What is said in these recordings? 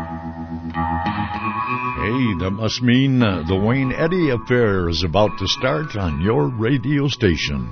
Hey, that must mean the Wayne Eddy Affair is about to start on your radio station.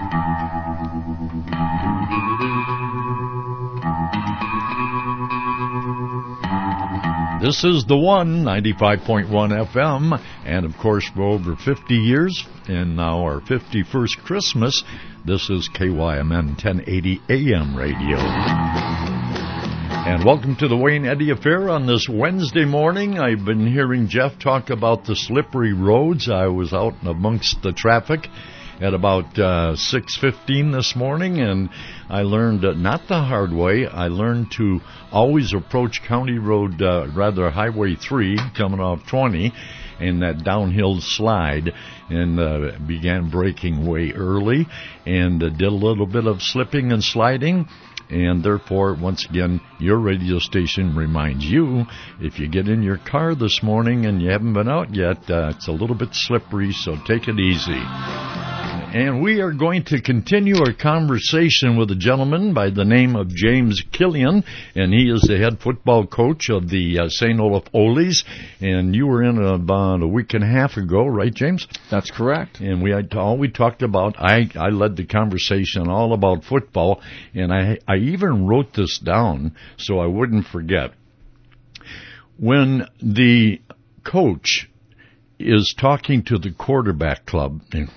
This is the one, 95.1 FM, and of course for over 50 years, and now our 51st Christmas, this is KYMN 1080 AM radio. And welcome to the Wayne Eddy Affair on this Wednesday morning. I've been hearing Jeff talk about the slippery roads. I was out amongst the traffic at about 6:15 this morning, and I learned, not the hard way, I learned to always approach County Road, Highway 3, coming off 20, in that downhill slide, and began braking way early, and did a little bit of slipping and sliding. And therefore, once again, your radio station reminds you, if you get in your car this morning and you haven't been out yet, it's a little bit slippery, so take it easy. And we are going to continue our conversation with a gentleman by the name of James Killian, and he is the head football coach of the St. Olaf Oles. And you were in about a week and a half ago, right, James? That's correct. And we talked about, I led the conversation all about football, and I even wrote this down so I wouldn't forget. When the coach is talking to the quarterback club. I'm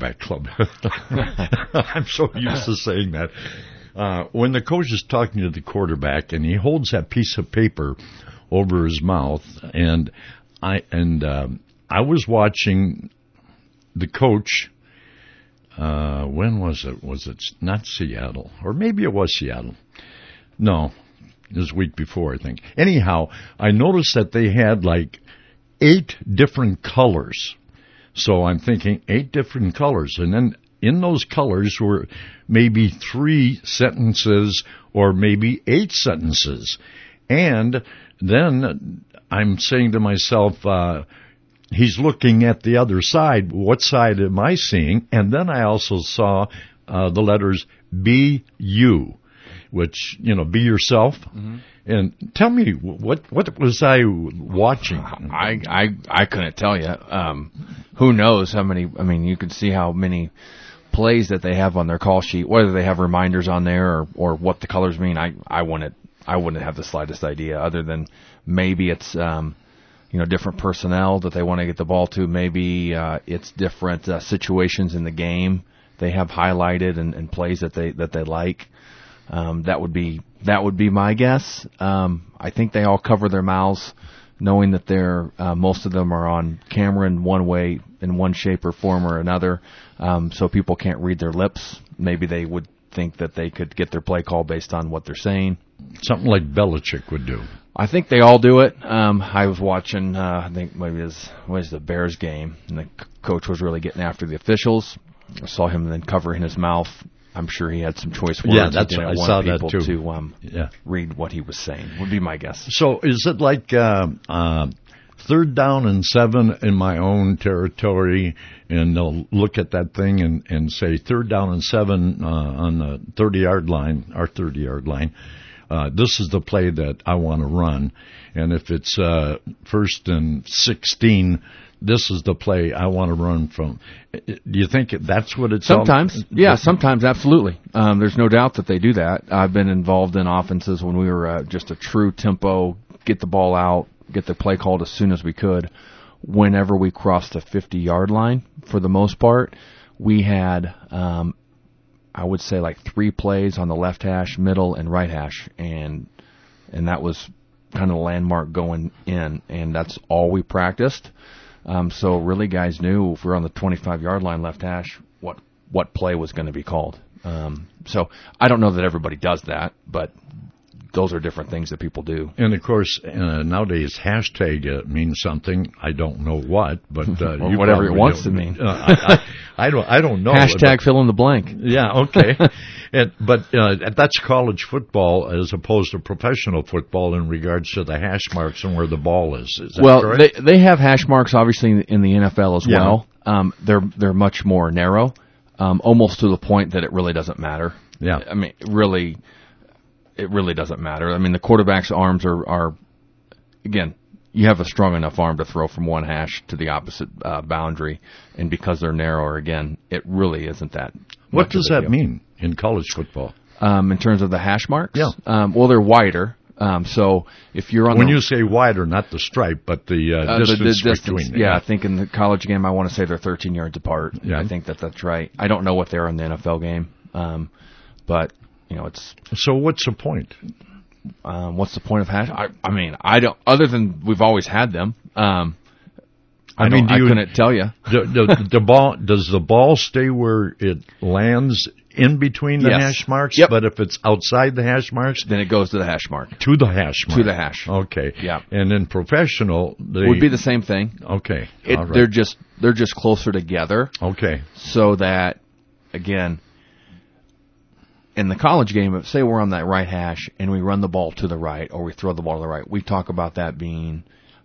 so used to saying that. When the coach is talking to the quarterback and he holds that piece of paper over his mouth, and I was watching the coach. When was it? Was it not Seattle? Or maybe it was Seattle. No, it was a week before, I think. Anyhow, I noticed that they had like 8 different colors. So I'm thinking 8 different colors. And then in those colors were maybe 3 sentences or maybe 8 sentences. And then I'm saying to myself, he's looking at the other side. What side am I seeing? And then I also saw the letters B-U, which, be yourself. Mm-hmm. And tell me, what was I watching? I couldn't tell you. Who knows how many? I mean, you can see how many plays that they have on their call sheet, whether they have reminders on there or what the colors mean. I wouldn't have the slightest idea, other than maybe it's different personnel that they want to get the ball to. Maybe it's different situations in the game they have highlighted and plays that they like. That would be my guess. I think they all cover their mouths, knowing that they're most of them are on camera in one way, in one shape or form or another, so people can't read their lips. Maybe they would think that they could get their play call based on what they're saying. Something like Belichick would do. I think they all do it. I was watching, I think maybe it was the Bears game, and the coach was really getting after the officials. I saw him then covering his mouth. I'm sure he had some choice words. Yeah, that's right. I saw that too. To read what he was saying would be my guess. So is it like 3rd down and 7 in my own territory, and they'll look at that thing and say 3rd down and 7 on the 30-yard line, our 30-yard line. This is the play that I want to run, and if it's 1st and 16. This is the play I want to run from. Do you think that's what it's sometimes? Sometimes, absolutely. There's no doubt that they do that. I've been involved in offenses when we were just a true tempo, get the ball out, get the play called as soon as we could. Whenever we crossed the 50-yard line, for the most part, we had, I would say, like 3 plays on the left hash, middle, and right hash, and that was kind of the landmark going in, and that's all we practiced. So really, guys knew if we were on the 25-yard line left hash, what play was going to be called. So I don't know that everybody does that, but those are different things that people do. And of course, nowadays hashtag means something. I don't know what, but whatever it wants to mean. I don't know. Hashtag fill in the blank. Yeah, okay. But that's college football as opposed to professional football in regards to the hash marks and where the ball is. Is that correct? They have hash marks obviously in the NFL as well. They're much more narrow, almost to the point that it really doesn't matter. Yeah. I mean, it really doesn't matter. I mean, the quarterback's arms are again, you have a strong enough arm to throw from one hash to the opposite boundary, and because they're narrower, again, it really isn't that. What does that mean in college football? In terms of the hash marks? Yeah. Well, they're wider. So if you're on when you say wider, not the stripe, but the distance between them. Yeah, I think in the college game, I want to say they're 13 yards apart. Yeah. I think that's right. I don't know what they are in the NFL game, but it's. So what's the point? What's the point of hash? I mean, I don't. Other than we've always had them. I couldn't tell you. The ball, does the ball stay where it lands in between the hash marks? Yep. But if it's outside the hash marks, then it goes to the hash mark. To the hash mark. To the hash. Okay. Yeah. And in professional, they would be the same thing. Okay. All right. They're just closer together. Okay. So that, again, in the college game, say we're on that right hash and we run the ball to the right or we throw the ball to the right, we talk about that being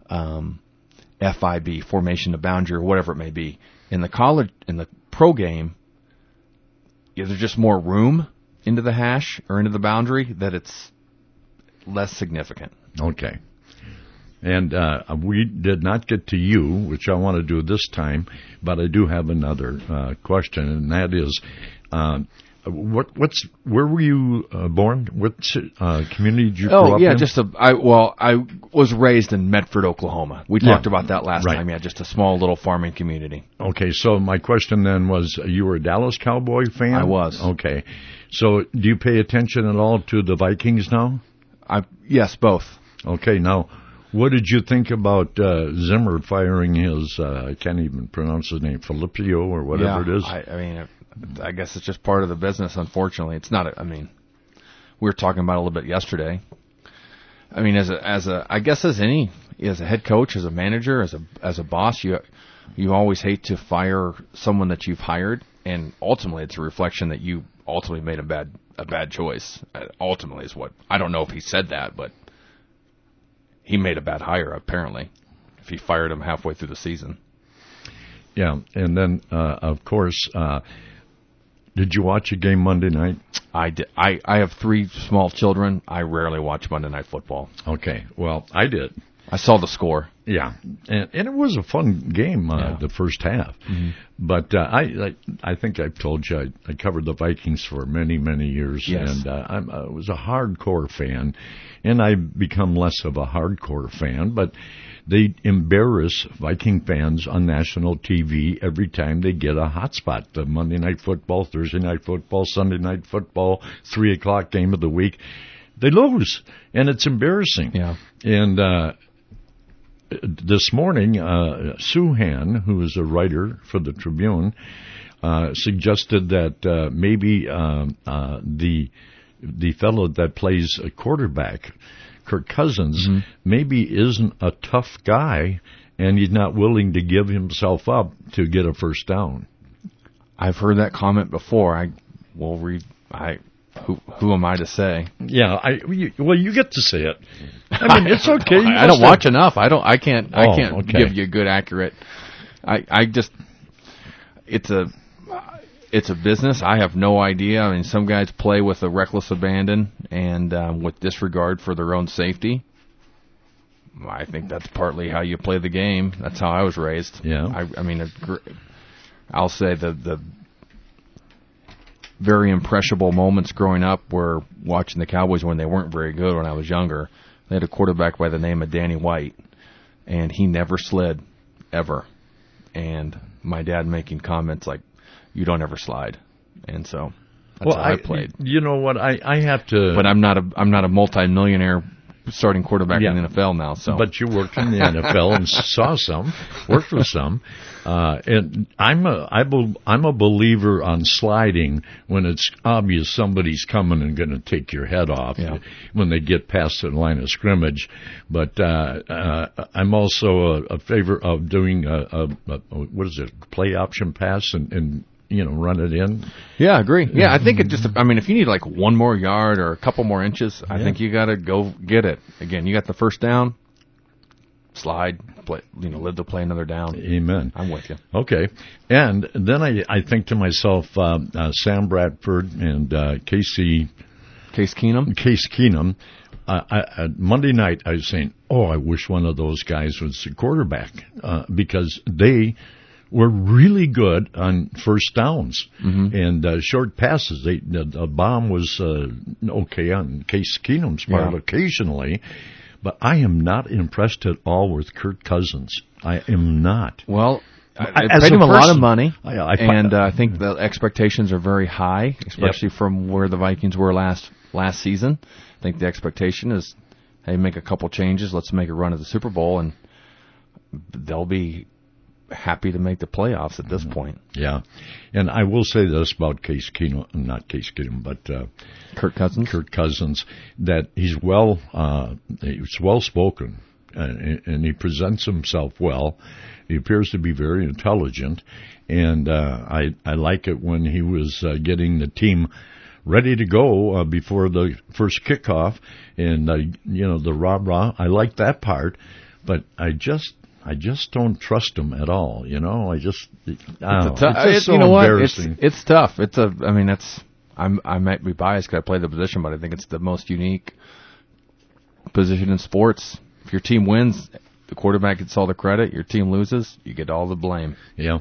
FIB, formation to boundary, or whatever it may be. In the pro game, there's just more room into the hash or into the boundary that it's less significant. Okay. And we did not get to you, which I want to do this time, but I do have another question, and that is, where were you born? What community did you grow up in? I was raised in Medford, Oklahoma. We talked about that last time. Yeah, just a small little farming community. Okay, so my question then was, you were a Dallas Cowboy fan? I was. Okay. So do you pay attention at all to the Vikings now? Yes, both. Okay, now, what did you think about Zimmer firing his, I can't even pronounce his name, Filippo or whatever it is? I guess it's just part of the business, unfortunately. It's not, we were talking about it a little bit yesterday. I mean, as a head coach, as a manager, as a boss, you always hate to fire someone that you've hired, and ultimately it's a reflection that you ultimately made a bad choice. Ultimately is what, I don't know if he said that, but he made a bad hire, apparently, if he fired him halfway through the season. Yeah, and then, of course, did you watch a game Monday night? I did. I have 3 small children. I rarely watch Monday Night Football. Okay. Well, I did. I saw the score. Yeah. And it was a fun game, the first half. Mm-hmm. But I think I've told you I covered the Vikings for many, many years. Yes. And I was a hardcore fan. And I've become less of a hardcore fan. But they embarrass Viking fans on national TV every time they get a hot spot. The Monday Night Football, Thursday Night Football, Sunday Night Football, 3 o'clock game of the week. They lose, and it's embarrassing. Yeah. And this morning, Suhan, who is a writer for the Tribune, suggested that maybe the fellow that plays a quarterback, Kirk Cousins, maybe isn't a tough guy, and he's not willing to give himself up to get a first down. I've heard that comment before. Who am I to say? Yeah, you get to say it. I mean, it's okay. I don't watch enough. I can't give you a good, accurate. It's a business. I have no idea. I mean, some guys play with a reckless abandon and with disregard for their own safety. I think that's partly how you play the game. That's how I was raised. Yeah. I'll say the very impressionable moments growing up were watching the Cowboys when they weren't very good when I was younger. They had a quarterback by the name of Danny White, and he never slid, ever. And my dad making comments like, "You don't ever slide," and so that's how I played. You know what? I have to. But I'm not a multi-millionaire starting quarterback in the NFL now. So, but you worked in the NFL and worked with some, and I'm a believer on sliding when it's obvious somebody's coming and going to take your head off when they get past the line of scrimmage. But I'm also a favor of doing play option pass and run it in. Yeah, I agree. Yeah, I think if you need like one more yard or a couple more inches, I think you got to go get it. Again, you got the first down, slide, play, live to play another down. Amen. I'm with you. Okay. And then I think to myself, Sam Bradford and Case Keenum, Monday night, I was saying, I wish one of those guys was the quarterback because they were really good on first downs and short passes. The bomb was okay on Case Keenum's part occasionally, but I am not impressed at all with Kirk Cousins. I am not. Well, I paid him a lot of money, and I think the expectations are very high, especially from where the Vikings were last season. I think the expectation is, hey, make a couple changes, let's make a run at the Super Bowl, and they'll be happy to make the playoffs at this point. Yeah, and I will say this about Case Keenum, not Case Keenum, but Kirk Cousins, that he's well spoken, and he presents himself well. He appears to be very intelligent, and I like it when he was getting the team ready to go before the first kickoff, and the rah-rah. I like that part, but I just don't trust him at all. It's so embarrassing. It's tough. I might be biased because I play the position, but I think it's the most unique position in sports. If your team wins, the quarterback gets all the credit. Your team loses, you get all the blame. Yeah,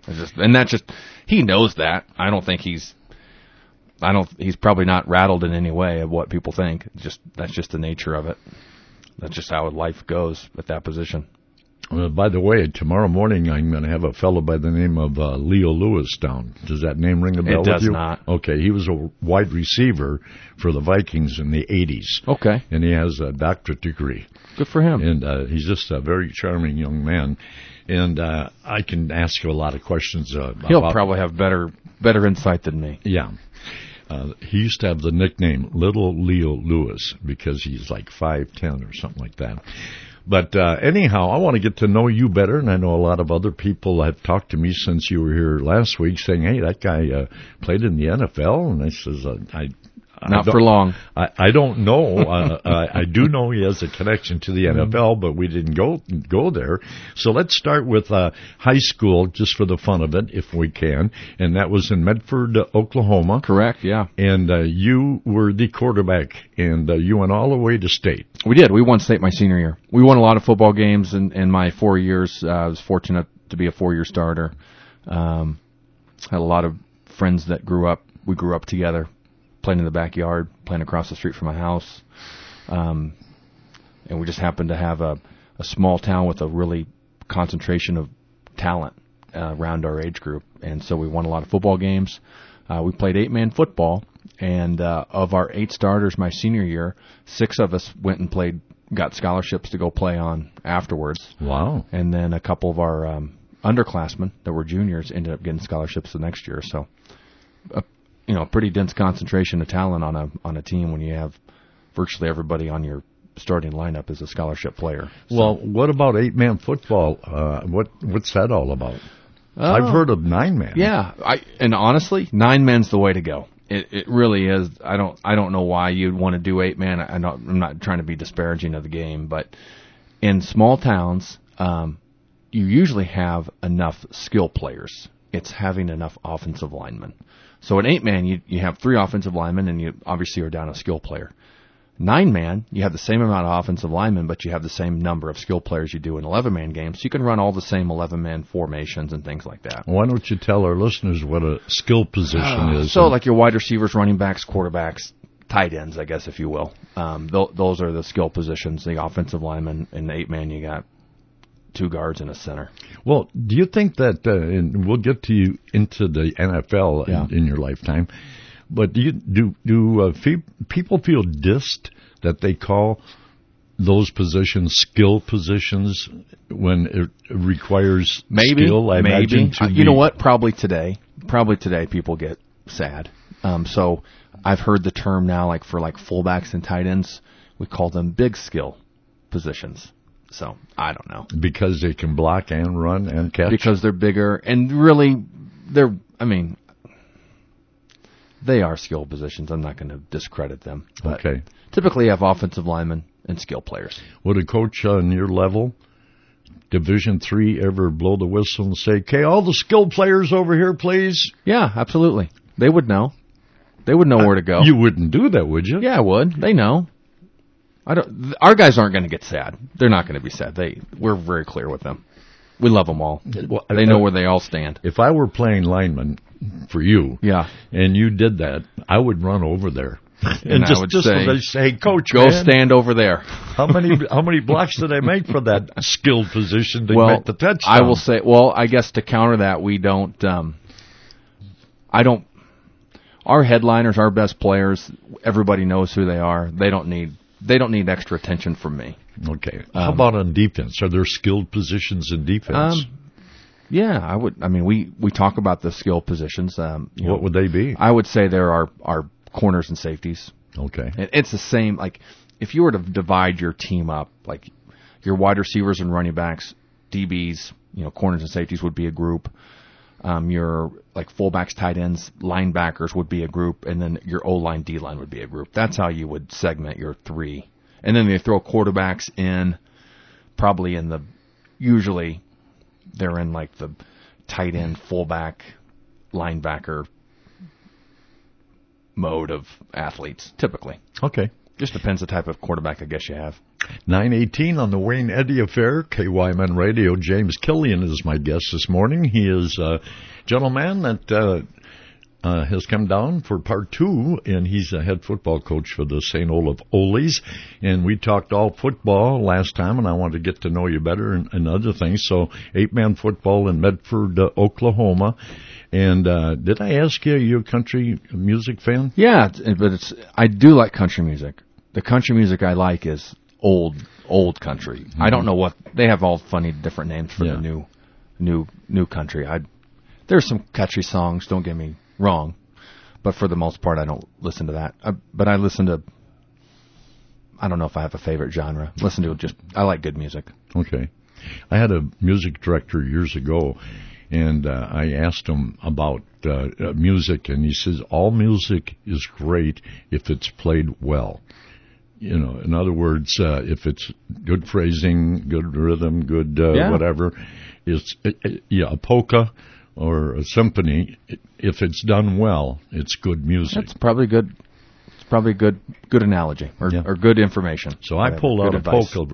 he knows that. I don't think he's probably not rattled in any way of what people think. That's just the nature of it. That's just how life goes at that position. By the way, tomorrow morning I'm going to have a fellow by the name of Leo Lewis down. Does that name ring a bell with you? It does not. Okay, he was a wide receiver for the Vikings in the 80s. Okay. And he has a doctorate degree. Good for him. And he's just a very charming young man. And I can ask you a lot of questions. He'll probably have better insight than me. Yeah. He used to have the nickname Little Leo Lewis because he's like 5'10" or something like that. But anyhow, I want to get to know you better, and I know a lot of other people have talked to me since you were here last week saying, hey, that guy played in the NFL, and I says, Not for long. I don't know. I do know he has a connection to the NFL, but we didn't go there. So let's start with high school, just for the fun of it, if we can. And that was in Medford, Oklahoma. Correct, yeah. And you were the quarterback, and you went all the way to state. We did. We won state my senior year. We won a lot of football games in my 4 years. I was fortunate to be a 4-year starter. Had a lot of friends that we grew up together. Playing in the backyard, playing across the street from my house. And we just happened to have a small town with a really concentration of talent around our age group. And so we won a lot of football games. We played 8-man football. And of our 8 starters my senior year, 6 of us went and got scholarships to go play on afterwards. Wow. And then a couple of our underclassmen that were juniors ended up getting scholarships the next year. So a pretty dense concentration of talent on a team when you have virtually everybody on your starting lineup as a scholarship player. So. Well, what about 8-man football? What's that all about? I've heard of 9-man. Yeah, and honestly, 9-man's the way to go. It really is. I don't know why you'd want to do 8-man. I'm not trying to be disparaging of the game, but in small towns, you usually have enough skill players. It's having enough offensive linemen. So in 8-man, you have 3 offensive linemen, and you obviously are down a skill player. 9-man, you have the same amount of offensive linemen, but you have the same number of skill players you do in 11-man games. So you can run all the same 11-man formations and things like that. Why don't you tell our listeners what a skill position is? So like your wide receivers, running backs, quarterbacks, tight ends, I guess, if you will. Those are the skill positions. The offensive linemen in the 8-man, you got 2 guards and a center. Well, do you think that, and we'll get to you into the NFL in your lifetime, but do people feel dissed that they call those positions skill positions when it requires skill? I imagine you know what? Probably today people get sad. So I've heard the term now, like for fullbacks and tight ends, we call them big skill positions. So, I don't know. Because they can block and run and catch? Because they're bigger, and really, they are skill positions. I'm not going to discredit them. But okay. Typically, you have offensive linemen and skill players. Would a coach on your level, Division III, ever blow the whistle and say, okay, all the skill players over here, please? Yeah, absolutely. They would know. They would know where to go. You wouldn't do that, would you? Yeah, I would. They know. Our guys aren't going to get sad. They're not going to be sad. We're very clear with them. We love them all. Well, they know where they all stand. If I were playing lineman for you, yeah, and you did that, I would run over there. And I would say, hey, coach, go stand over there. How many blocks did I make for that skilled position to make the touchdown? I will say, I guess to counter that, we don't. Our headliners, our best players, everybody knows who they are. They don't need extra attention from me. Okay. How about on defense? Are there skilled positions in defense? Yeah, I would. I mean, we talk about the skilled positions. What would they be? I would say there are corners and safeties. Okay. And it's the same. Like if you were to divide your team up, like your wide receivers and running backs, DBs, corners and safeties would be a group. Your like fullbacks, tight ends, linebackers would be a group, and then your O-line, D-line would be a group. That's how you would segment your three. And then they throw quarterbacks in, usually they're in like the tight end, fullback, linebacker mode of athletes, typically. Okay. Just depends the type of quarterback I guess you have. 9:18 on the Wayne Eddy Affair, KYMN Radio. James Killian is my guest this morning. He is a gentleman that has come down for part 2, and he's a head football coach for the St. Olaf Olies. And we talked all football last time, and I wanted to get to know you better and other things. So 8-man football in Medford, Oklahoma. And did I ask you, are you a country music fan? Yeah, but I do like country music. The country music I like is old country. Mm-hmm. I don't know what they have, all funny different names for the new country. There's some catchy songs, don't get me wrong, but for the most part I don't listen to that. But I listen to, I don't know if I have a favorite genre. I like good music. Okay. I had a music director years ago, and I asked him about music, and he says all music is great if it's played well. In other words, if it's good phrasing, good rhythm, good whatever, it's a polka or a symphony. If it's done well, it's good music. That's probably good. It's probably good analogy or good information. So I pulled out a polka.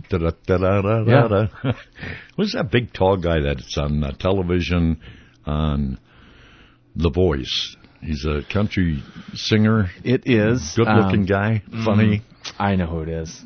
Who's that big tall guy that's on television on The Voice? He's a country singer. It is. Good-looking guy. Funny. I know who it is.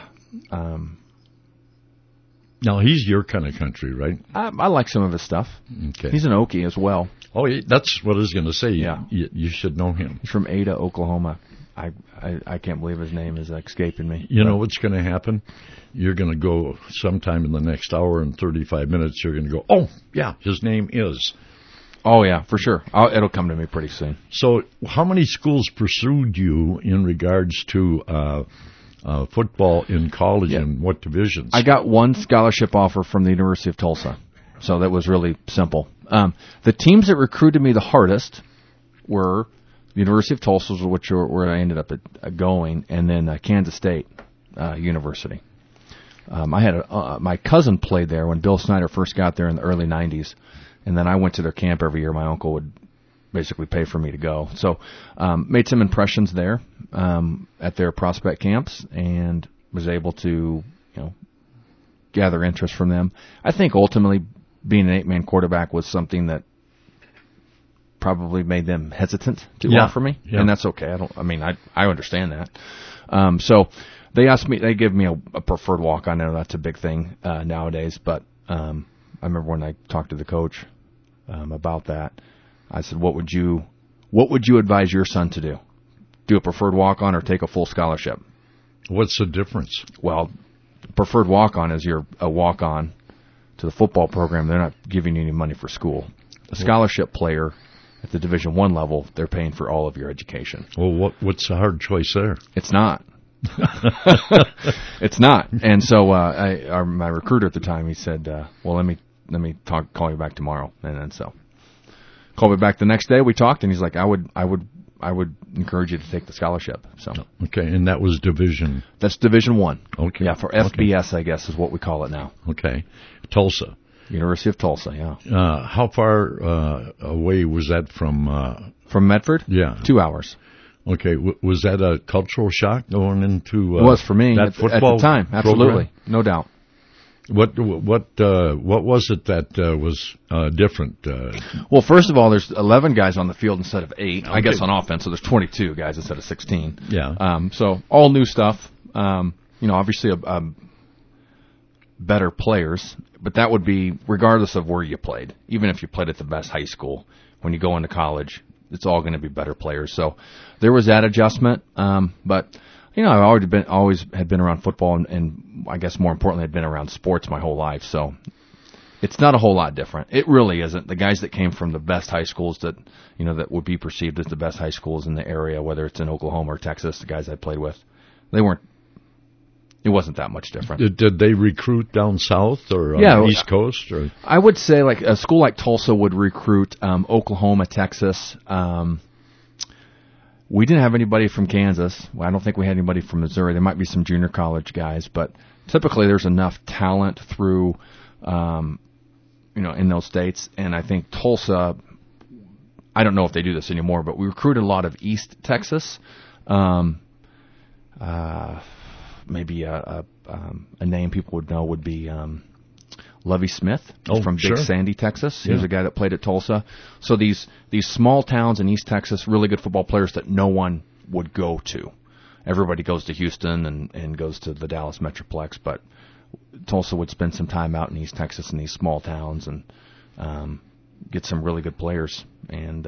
Now, he's your kind of country, right? I like some of his stuff. Okay. He's an Okie as well. Oh, that's what I was going to say. Yeah. You should know him. He's from Ada, Oklahoma. I can't believe his name is escaping me. You know what's going to happen? You're going to go sometime in the next hour and 35 minutes, you're going to go, oh, yeah, his name is... Oh, yeah, for sure. It'll come to me pretty soon. So how many schools pursued you in regards to football in college, and what divisions? I got one scholarship offer from the University of Tulsa, so that was really simple. The teams that recruited me the hardest were the University of Tulsa, where I ended up going, and then Kansas State University. I had my cousin played there when Bill Snyder first got there in the early 90s. And then I went to their camp every year. My uncle would basically pay for me to go. So made some impressions there at their prospect camps and was able to gather interest from them. I think ultimately being an 8-man quarterback was something that probably made them hesitant to offer me. Yeah. And that's okay. I understand that. So they asked me, they give me a preferred walk. I know that's a big thing nowadays, but I remember when I talked to the coach about that, I said, what would you advise your son to do? Do a preferred walk-on or take a full scholarship? What's the difference? Well, preferred walk-on is you're a walk-on to the football program. They're not giving you any money for school. A scholarship player at the Division I level, they're paying for all of your education. Well, what's the hard choice there? It's not. It's not. And so my recruiter at the time, he said, well, let me call you back tomorrow. And then so called me back the next day. We talked, and he's like, I would encourage you to take the scholarship. So okay, and that was Division. That's Division I. Okay. Yeah, for FBS, I guess is what we call it now. Okay, Tulsa. University of Tulsa. Yeah. How far away was that from? From Medford? Yeah, 2 hours. Okay, was that a cultural shock going into it was for me that at football the time. Absolutely, program? no doubt. What was it that was different? Well, first of all, there's 11 guys on the field instead of 8. Okay. I guess on offense, so there's 22 guys instead of 16. Yeah. So all new stuff. Obviously better players, but that would be regardless of where you played. Even if you played at the best high school, when you go into college, it's all going to be better players. So there was that adjustment. But I've always had been around football, and I guess more importantly, I'd been around sports my whole life. So it's not a whole lot different. It really isn't. The guys that came from the best high schools that would be perceived as the best high schools in the area, whether it's in Oklahoma or Texas, the guys I played with, it wasn't that much different. Did they recruit down south or on the East Coast? Or? I would say like a school like Tulsa would recruit Oklahoma, Texas. We didn't have anybody from Kansas. Well, I don't think we had anybody from Missouri. There might be some junior college guys, but typically there's enough talent through, in those states. And I think Tulsa, I don't know if they do this anymore, but we recruited a lot of East Texas. Maybe a name people would know would be Lovie Smith from Big Sandy, Texas. He was a guy that played at Tulsa. So these small towns in East Texas, really good football players that no one would go to. Everybody goes to Houston and goes to the Dallas Metroplex, but Tulsa would spend some time out in East Texas in these small towns and get some really good players. And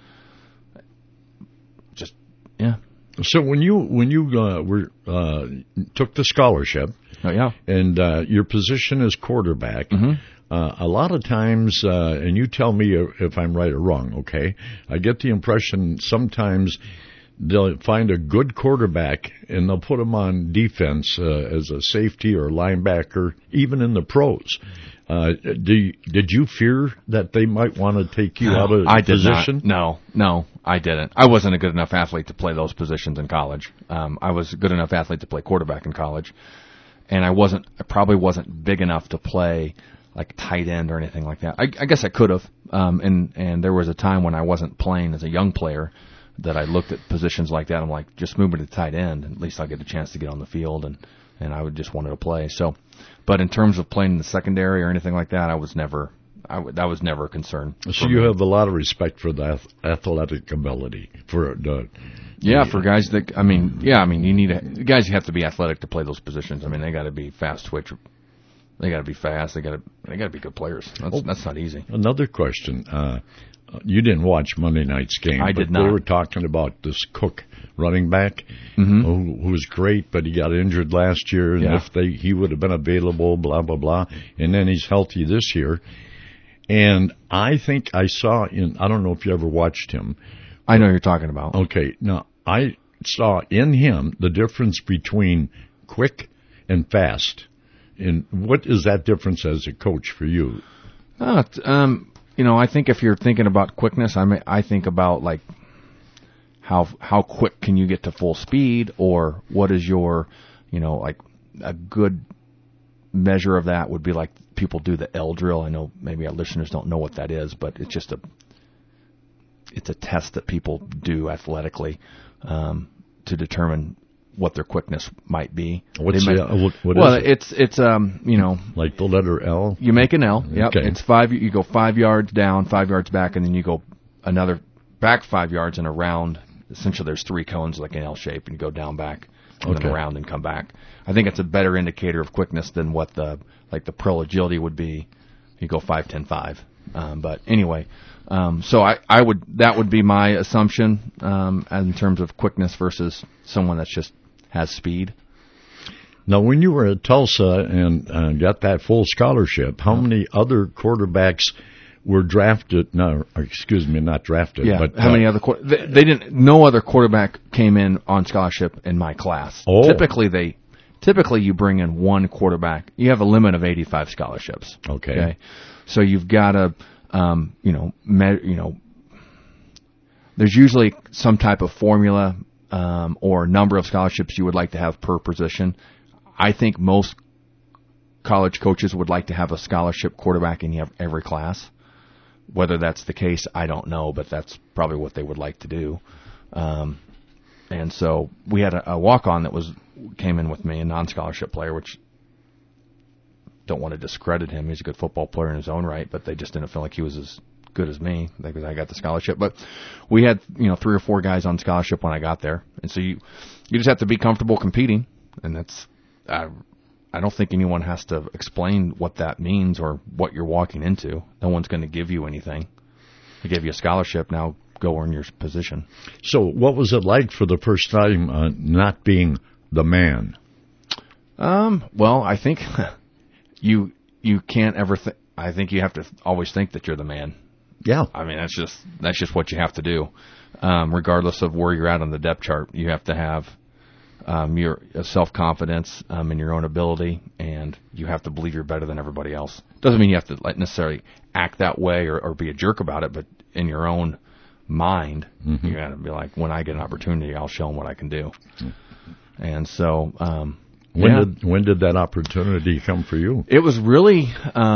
So when you took the scholarship, and your position is quarterback, a lot of times, and you tell me if I'm right or wrong, okay? I get the impression sometimes they'll find a good quarterback and they'll put him on defense as a safety or linebacker, even in the pros. Did you fear that they might want to take you out of position? No, I didn't. I wasn't a good enough athlete to play those positions in college. I was a good enough athlete to play quarterback in college, and I probably wasn't big enough to play like tight end or anything like that. I guess I could have. And there was a time when I wasn't playing as a young player that I looked at positions like that. I'm like, just move me to tight end. At least I'll get a chance to get on the field, and I would just wanted to play. So, but in terms of playing in the secondary or anything like that, that was never a concern. So you have a lot of respect for the athletic ability for guys that you need guys. You have to be athletic to play those positions. I mean, they got to be fast twitch. They got to be fast. They got to be good players. That's not easy. Another question. You didn't watch Monday night's game. I did not. They were talking about this Cook running back who was great, but he got injured last year, and if he would have been available, blah, blah, blah, and then he's healthy this year. And I think I saw I don't know if you ever watched him. I know who you're talking about. Okay. Now, I saw in him the difference between quick and fast. And what is that difference as a coach for you? I think if you're thinking about quickness, I think about like how quick can you get to full speed, or what is your, like a good measure of that would be like people do the L drill. I know maybe our listeners don't know what that is, but it's just it's a test that people do athletically to determine what their quickness might be. What is it? It's like the letter L. You make an L. Yep. Okay. It's 5. You go 5 yards down, 5 yards back, and then you go another back 5 yards and around. Essentially, there's 3 cones like an L shape, and you go down back and then around and come back. I think it's a better indicator of quickness than what the pro agility would be. You go 5, 10, 5. But anyway, so that would be my assumption in terms of quickness versus someone that's just has speed. Now, when you were at Tulsa and got that full scholarship, how many other quarterbacks were drafted? No, excuse me, not drafted. Yeah, but how many other they didn't? No other quarterback came in on scholarship in my class. Oh. Typically you bring in one quarterback. You have a limit of 85 scholarships. Okay. So you've got to, there's usually some type of formula or number of scholarships you would like to have per position. I think most college coaches would like to have a scholarship quarterback in every class. Whether that's the case, I don't know, but that's probably what they would like to do. And so we had a walk-on that came in with me, a non-scholarship player, which don't want to discredit him. He's a good football player in his own right, but they just didn't feel like he was as good as me because I got the scholarship. But we had 3 or 4 guys on scholarship when I got there, and so you just have to be comfortable competing, and that's I don't think anyone has to explain what that means or what you're walking into. No one's going to give you anything. They gave you a scholarship. Now go earn your position. So what was it like for the first time not being the man? Well, I think you can't ever I think you have to always think that you're the man. Yeah. I mean, that's just what you have to do. Regardless of where you're at on the depth chart, you have to have your self-confidence in your own ability, and you have to believe you're better than everybody else. Doesn't mean you have to necessarily act that way or be a jerk about it, but in your own mind, you got to be like, when I get an opportunity, I'll show them what I can do. And so, when did that opportunity come for you? It was really,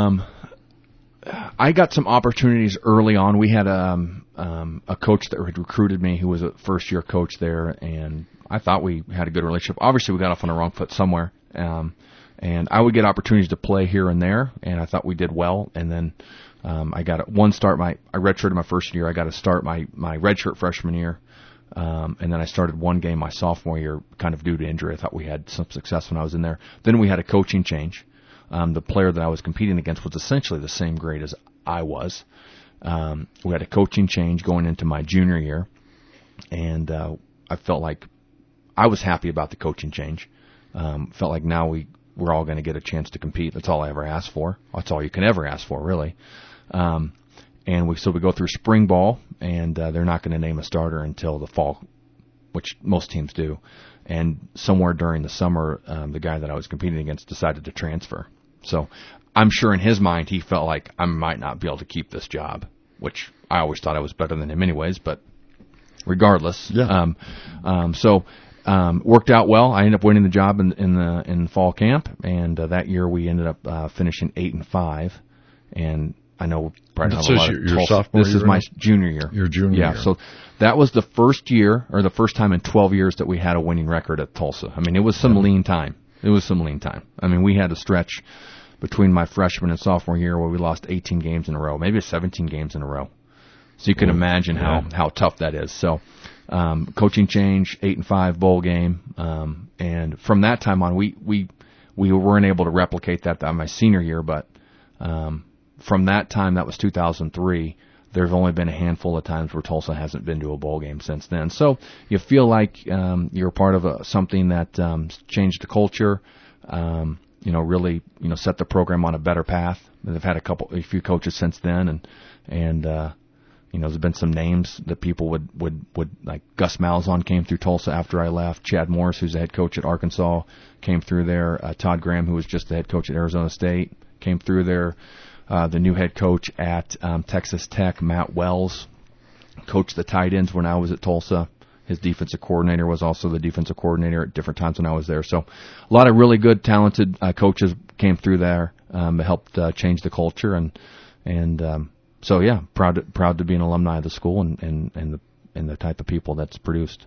I got some opportunities early on. We had a coach that had recruited me who was a first-year coach there, and I thought we had a good relationship. Obviously, we got off on the wrong foot somewhere, and I would get opportunities to play here and there, and I thought we did well. And then I got one start. I redshirted my first year. I got to start my redshirt freshman year, and then I started one game my sophomore year, kind of due to injury. I thought we had some success when I was in there. Then we had a coaching change. The player that I was competing against was essentially the same grade as I was. We had a coaching change going into my junior year, and I felt like I was happy about the coaching change. Felt like now we're all going to get a chance to compete. That's all I ever asked for. That's all you can ever ask for, really. And we go through spring ball, and they're not going to name a starter until the fall, which most teams do. And somewhere during the summer, the guy that I was competing against decided to transfer. So I'm sure in his mind he felt like I might not be able to keep this job, which I always thought I was better than him anyways, but regardless. Yeah. Worked out well. I ended up winning the job in fall camp, and that year we ended up finishing 8-5. And I know Brad have a lot of your sophomore This is my junior year. Your junior year. So that was the first year, or the first time in 12 years that we had a winning record at Tulsa. I mean, it was some lean time. I mean, we had a stretch between my freshman and sophomore year where we lost 18 games in a row, maybe 17 games in a row. So you can imagine how tough that is. So coaching change, 8-5 bowl game, and from that time on, we weren't able to replicate that my senior year, but from that time, that was 2003. There's only been a handful of times where Tulsa hasn't been to a bowl game since then. So you feel like you're part of something that changed the culture. Really, set the program on a better path. They've had a few coaches since then, and there's been some names that people would like. Gus Malzahn came through Tulsa after I left. Chad Morris, who's the head coach at Arkansas, came through there. Todd Graham, who was just the head coach at Arizona State, came through there. The new head coach at Texas Tech, Matt Wells, coached the tight ends when I was at Tulsa. His defensive coordinator was also the defensive coordinator at different times when I was there. So a lot of really good, talented coaches came through there that helped change the culture. So yeah, proud to be an alumni of the school and the type of people that's produced.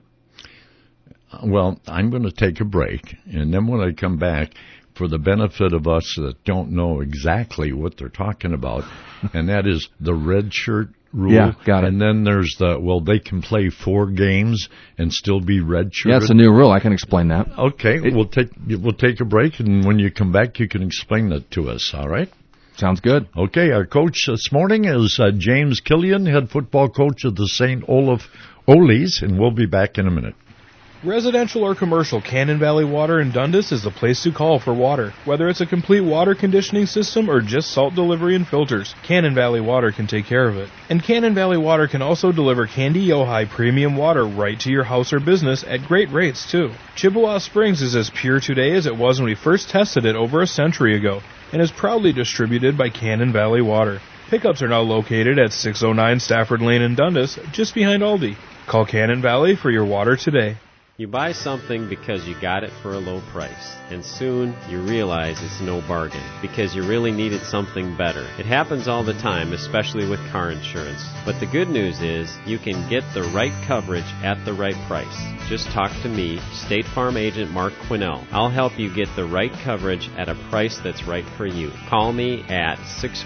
Well, I'm going to take a break, and then when I come back, for the benefit of us that don't know exactly what they're talking about, and that is the red shirt rule. Yeah, got it. And then there's they can play 4 games and still be red shirted. Yeah, it's a new rule. I can explain that. Okay, we'll take a break, and when you come back, you can explain that to us. All right? Sounds good. Okay, our coach this morning is James Killian, head football coach of the St. Olaf Oles, and we'll be back in a minute. Residential or commercial, Cannon Valley Water in Dundas is the place to call for water. Whether it's a complete water conditioning system or just salt delivery and filters, Cannon Valley Water can take care of it. And Cannon Valley Water can also deliver Candy Ojai premium water right to your house or business at great rates, too. Chippewa Springs is as pure today as it was when we first tested it over a century ago, and is proudly distributed by Cannon Valley Water. Pickups are now located at 609 Stafford Lane in Dundas, just behind Aldi. Call Cannon Valley for your water today. You buy something because you got it for a low price, and soon you realize it's no bargain because you really needed something better. It happens all the time, especially with car insurance. But the good news is you can get the right coverage at the right price. Just talk to me, State Farm Agent Mark Quinnell. I'll help you get the right coverage at a price that's right for you. Call me at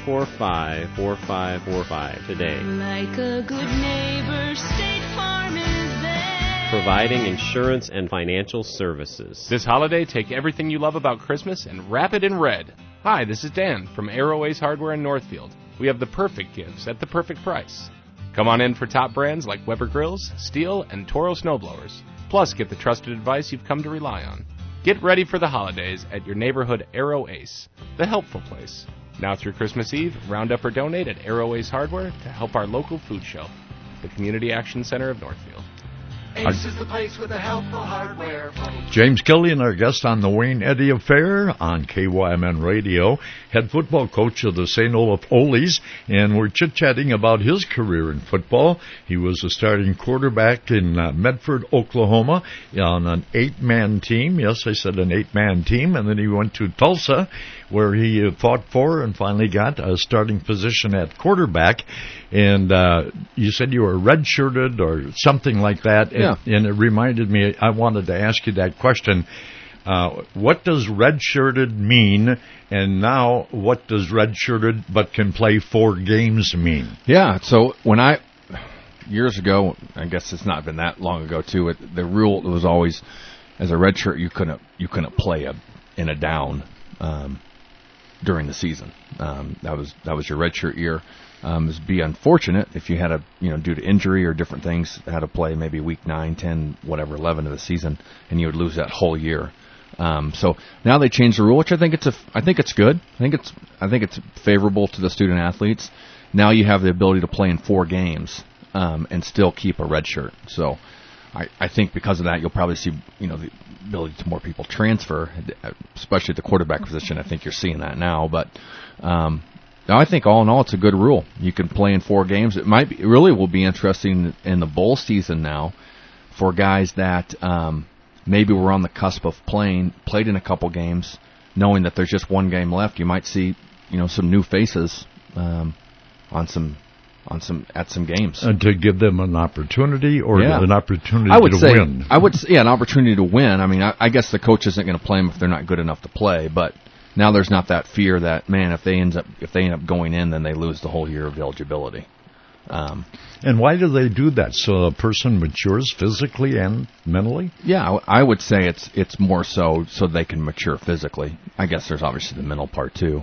645-4545 today. Like a good neighbor, State Farm is there. Providing insurance and financial services. This holiday, take everything you love about Christmas and wrap it in red. Hi, this is Dan from Arrow Ace Hardware in Northfield. We have the perfect gifts at the perfect price. Come on in for top brands like Weber Grills, Steel, and Toro snowblowers. Plus, get the trusted advice you've come to rely on. Get ready for the holidays at your neighborhood Arrow Ace, the helpful place. Now through Christmas Eve, round up or donate at Arrow Ace Hardware to help our local food shelf, the Community Action Center of Northfield. Ace is the place with the helpful hardware. James Killian, our guest on the Wayne Eddy Affair on KYMN Radio, head football coach of the St. Olaf Olies, and we're chit-chatting about his career in football. He was a starting quarterback in Medford, Oklahoma, on an 8-man team. Yes, I said an 8-man team, and then he went to Tulsa, where he fought for and finally got a starting position at quarterback. And you said you were redshirted or something like that. Yeah. And it reminded me, I wanted to ask you that question. What does redshirted mean? And now, what does redshirted but can play 4 games mean? Yeah, so years ago, I guess it's not been that long ago too, the rule was always, as a redshirt, you couldn't play in a down during the season. That was your redshirt year. It'd be unfortunate if you had due to injury or different things, had to play maybe week 9, 10, whatever, 11 of the season, and you would lose that whole year. So now they changed the rule, which I think it's good. I think it's favorable to the student athletes. Now you have the ability to play in 4 games and still keep a red shirt. So I think because of that, you'll probably see the ability to more people transfer, especially at the quarterback position. I think you're seeing that now, but. I think all in all, it's a good rule. You can play in 4 games. It really will be interesting in the bowl season now for guys that maybe were on the cusp of played in a couple games, knowing that there's just 1 game left. You might see, some new faces at some games. And to give them an opportunity or an opportunity to win? I would say, an opportunity to win. I mean, I guess the coach isn't going to play them if they're not good enough to play, but now there's not that fear that, man, if they end up going in, then they lose the whole year of eligibility. And why do they do that? So a person matures physically and mentally? Yeah, I would say it's more so they can mature physically. I guess there's obviously the mental part too.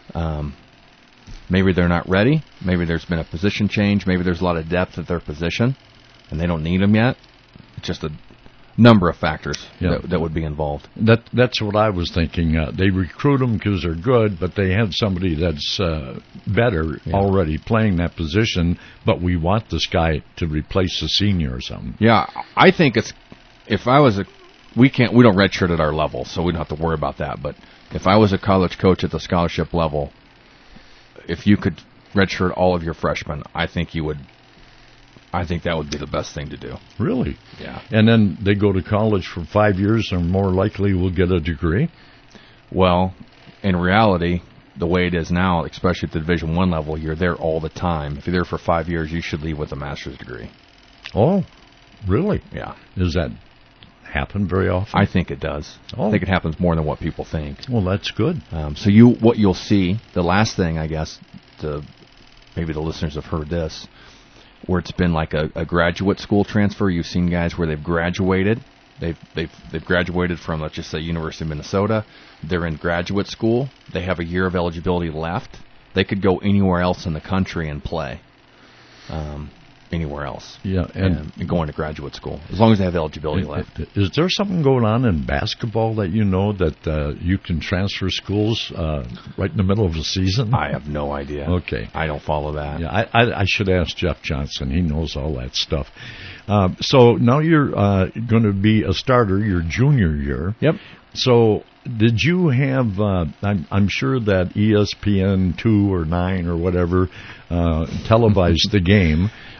Maybe they're not ready. Maybe there's been a position change. Maybe there's a lot of depth at their position, and they don't need them yet. It's just a number of factors that would be involved. That's what I was thinking. They recruit them because they're good, but they have somebody that's better already playing that position, but we want this guy to replace the senior or something. Yeah, I think we don't redshirt at our level, so we don't have to worry about that. But if I was a college coach at the scholarship level, if you could redshirt all of your freshmen, I think that would be the best thing to do. Really? Yeah. And then they go to college for 5 years and more likely will get a degree? Well, in reality, the way it is now, especially at the Division I level, you're there all the time. If you're there for 5 years, you should leave with a master's degree. Oh, really? Yeah. Does that happen very often? I think it does. Oh. I think it happens more than what people think. Well, that's good. So what you'll see, the last thing, I guess, maybe the listeners have heard this, where it's been like a graduate school transfer. You've seen guys where they've graduated. They've graduated from, let's just say, University of Minnesota. They're in graduate school. They have a year of eligibility left. They could go anywhere else in the country and play. Anywhere else. Yeah, and go into graduate school, as long as they have eligibility left. Is there something going on in basketball that you know that you can transfer schools right in the middle of the season? I have no idea. Okay. I don't follow that. Yeah, I should ask Jeff Johnson. He knows all that stuff. So now you're going to be a starter your junior year. Yep. So did you have, I'm sure that ESPN 2 or 9 or whatever televised the game.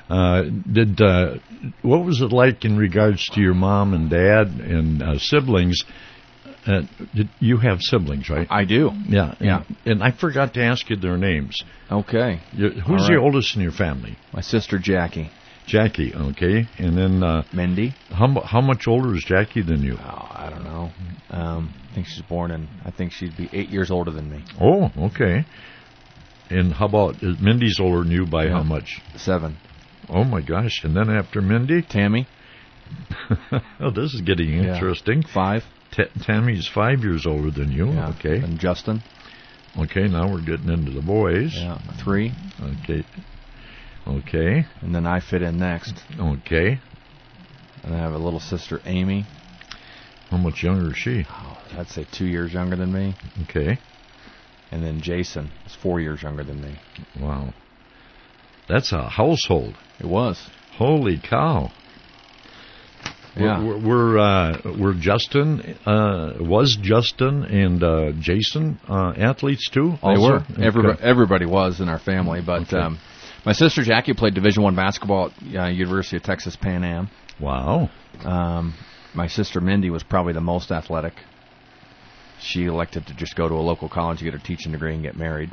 What was it like in regards to your mom and dad and siblings? You have siblings, right? I do. Yeah. Yeah. And I forgot to ask you their names. Okay. Who's the oldest in your family? My sister Jackie. Jackie, okay. And then Mindy. How much older is Jackie than you? Oh, I don't know. I think she's I think she'd be 8 years older than me. Oh, okay. And how about, Mindy's older than you by how much? 7. Oh, my gosh. And then after Mindy? Tammy. Oh, this is getting interesting. 5. Tammy's 5 years older than you. Yeah. Okay. And Justin. Okay, now we're getting into the boys. Yeah. 3. Okay. Okay. And then I fit in next. Okay. And I have a little sister, Amy. How much younger is she? Oh, I'd say 2 years younger than me. Okay. And then Jason is 4 years younger than me. Wow. That's a household. It was. Holy cow. Yeah. Were Justin, was Justin and Jason athletes too? They also? were. Okay. Everybody was in our family, but Okay. my sister Jackie played Division I basketball at University of Texas Pan Am. Wow. My sister Mindy was probably the most athletic. She elected to just go to a local college, get her teaching degree, and get married.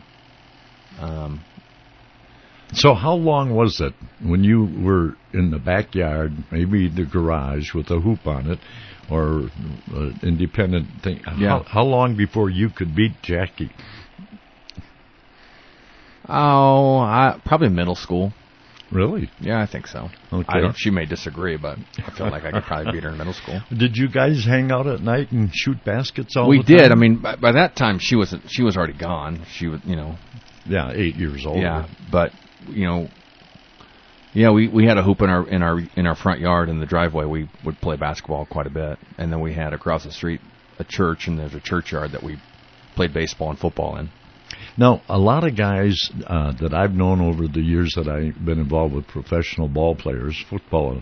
So how long was it when you were in the backyard, maybe the garage with a hoop on it, or independent thing? Yeah. How long before you could beat Jackie? Oh, probably middle school. Really? Yeah, I think so. Okay. She may disagree, but I feel like I could probably beat her in middle school. Did you guys hang out at night and shoot baskets all We the time? did. I mean, by that time she was already gone. She was, Yeah, 8 years old. Yeah, but we had a hoop in our front yard in the driveway. We would play basketball quite a bit, and then we had across the street a church, and there's a churchyard that we played baseball and football in. Now, a lot of guys that I've known over the years that I've been involved with professional ball players, football,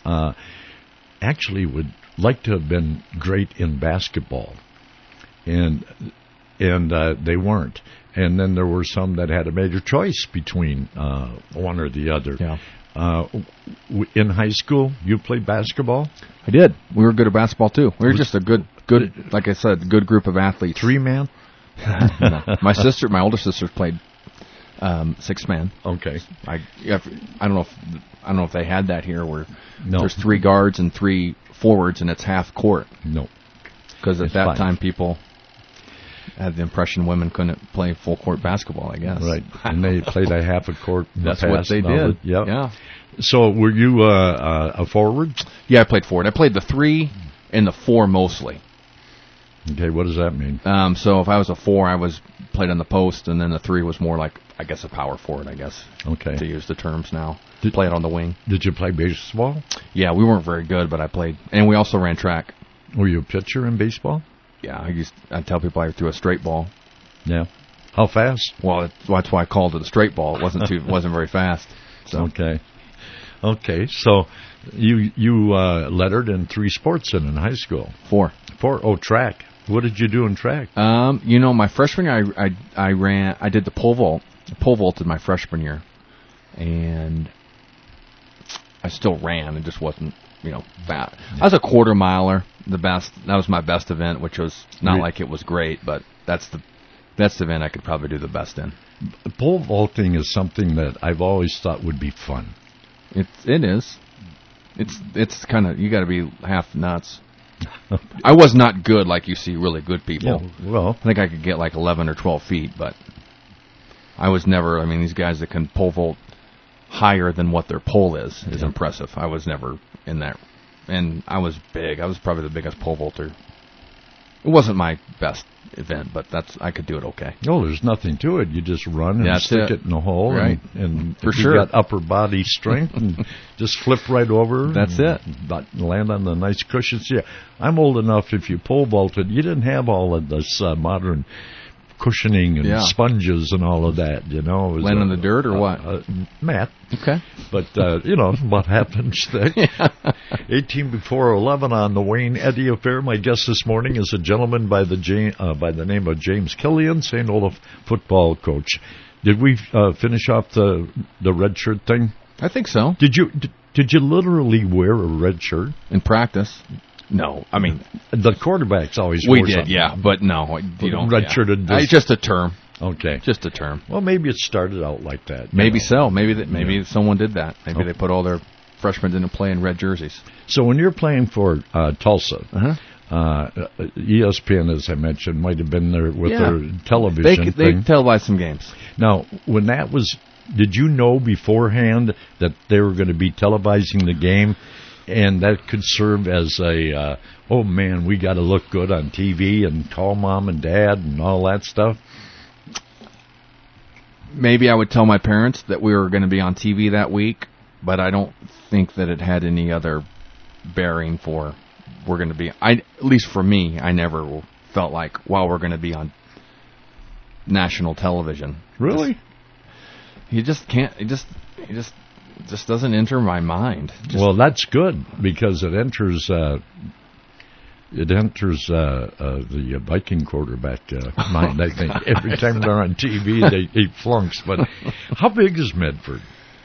actually would like to have been great in basketball, and they weren't. And then there were some that had a major choice between one or the other. Yeah. In high school, you played basketball? I did. We were good at basketball too. We were just a good, like I said, good group of athletes. 3-man? No. My older sisters played 6-man. Okay. I don't know if they had that here where No. there's 3 guards and 3 forwards and it's half court. No. Because at It's that 5. time people had the impression women couldn't play full court basketball, I guess. Right. And they played a half a court. in the That's what past they and all did. that. Yep. Yeah. So were you a forward? Yeah, I played forward. I played the 3 and the 4 mostly. Okay, what does that mean? So if I was a 4, I played on the post, and then the 3 was more like, I guess, a power forward, I guess, Okay. to use the terms now. Play it on the wing. Did you play baseball? Yeah, we weren't very good, but I played. And we also ran track. Were you a pitcher in baseball? Yeah, I'd tell people I threw a straight ball. Yeah. How fast? Well, that's why I called it a straight ball. It wasn't very fast. So Okay. Okay, so you lettered in 3 sports in high school. 4. 4? Oh, track. What did you do in track? My freshman year, I did the pole vault. I pole vaulted my freshman year, and I still ran. It just wasn't, fat. I was a quarter miler, the best. That was my best event, which was not like it was great, but that's the event I could probably do the best in. Pole vaulting is something that I've always thought would be fun. It is. It's kind of, you got to be half nuts. I was not good like you see really good people. Yeah, well, I think I could get like 11 or 12 feet, but I was never, these guys that can pole vault higher than what their pole is impressive. I was never in that. And I was big. I was probably the biggest pole vaulter. It wasn't my best event, but I could do it okay. No, there's nothing to it. You just run and stick it in the hole, right? And for if sure, you got upper body strength, and just flip right over. That's it. Land on the nice cushions. Yeah, I'm old enough. If you pole vaulted, you didn't have all of this modern cushioning and sponges and all of that. It was land on the dirt or what? Mat. Okay. But what happens there? 18 before 11 on the Wayne Eddy Affair. My guest this morning is a gentleman by the name of James Killian, St. Olaf football coach. Did we finish off the red shirt thing? I think so. Did you literally wear a red shirt In practice. No, I mean, the quarterbacks always we wore did, something. yeah, but no, you don't. Red-shirted It's just a term. Okay. Just a term. Well, maybe it started out like that. Maybe so. Maybe someone did that. Maybe they put all their freshmen into play in red jerseys. So when you're playing for Tulsa, Uh-huh. ESPN, as I mentioned, might have been there with their television They thing. televise some games. Now, when that was, did you know beforehand that they were going to be televising the game, and that could serve as a, oh man, we got to look good on TV and call mom and dad and all that stuff? Maybe I would tell my parents that we were going to be on TV that week, but I don't think that it had any other bearing for we're going to be. At least for me, I never felt like, wow, we're going to be on national television. Really? You just can't. It just doesn't enter my mind. Well, that's good because it enters the Viking quarterback mind. I think every time they're on TV, he flunks. But how big is Medford?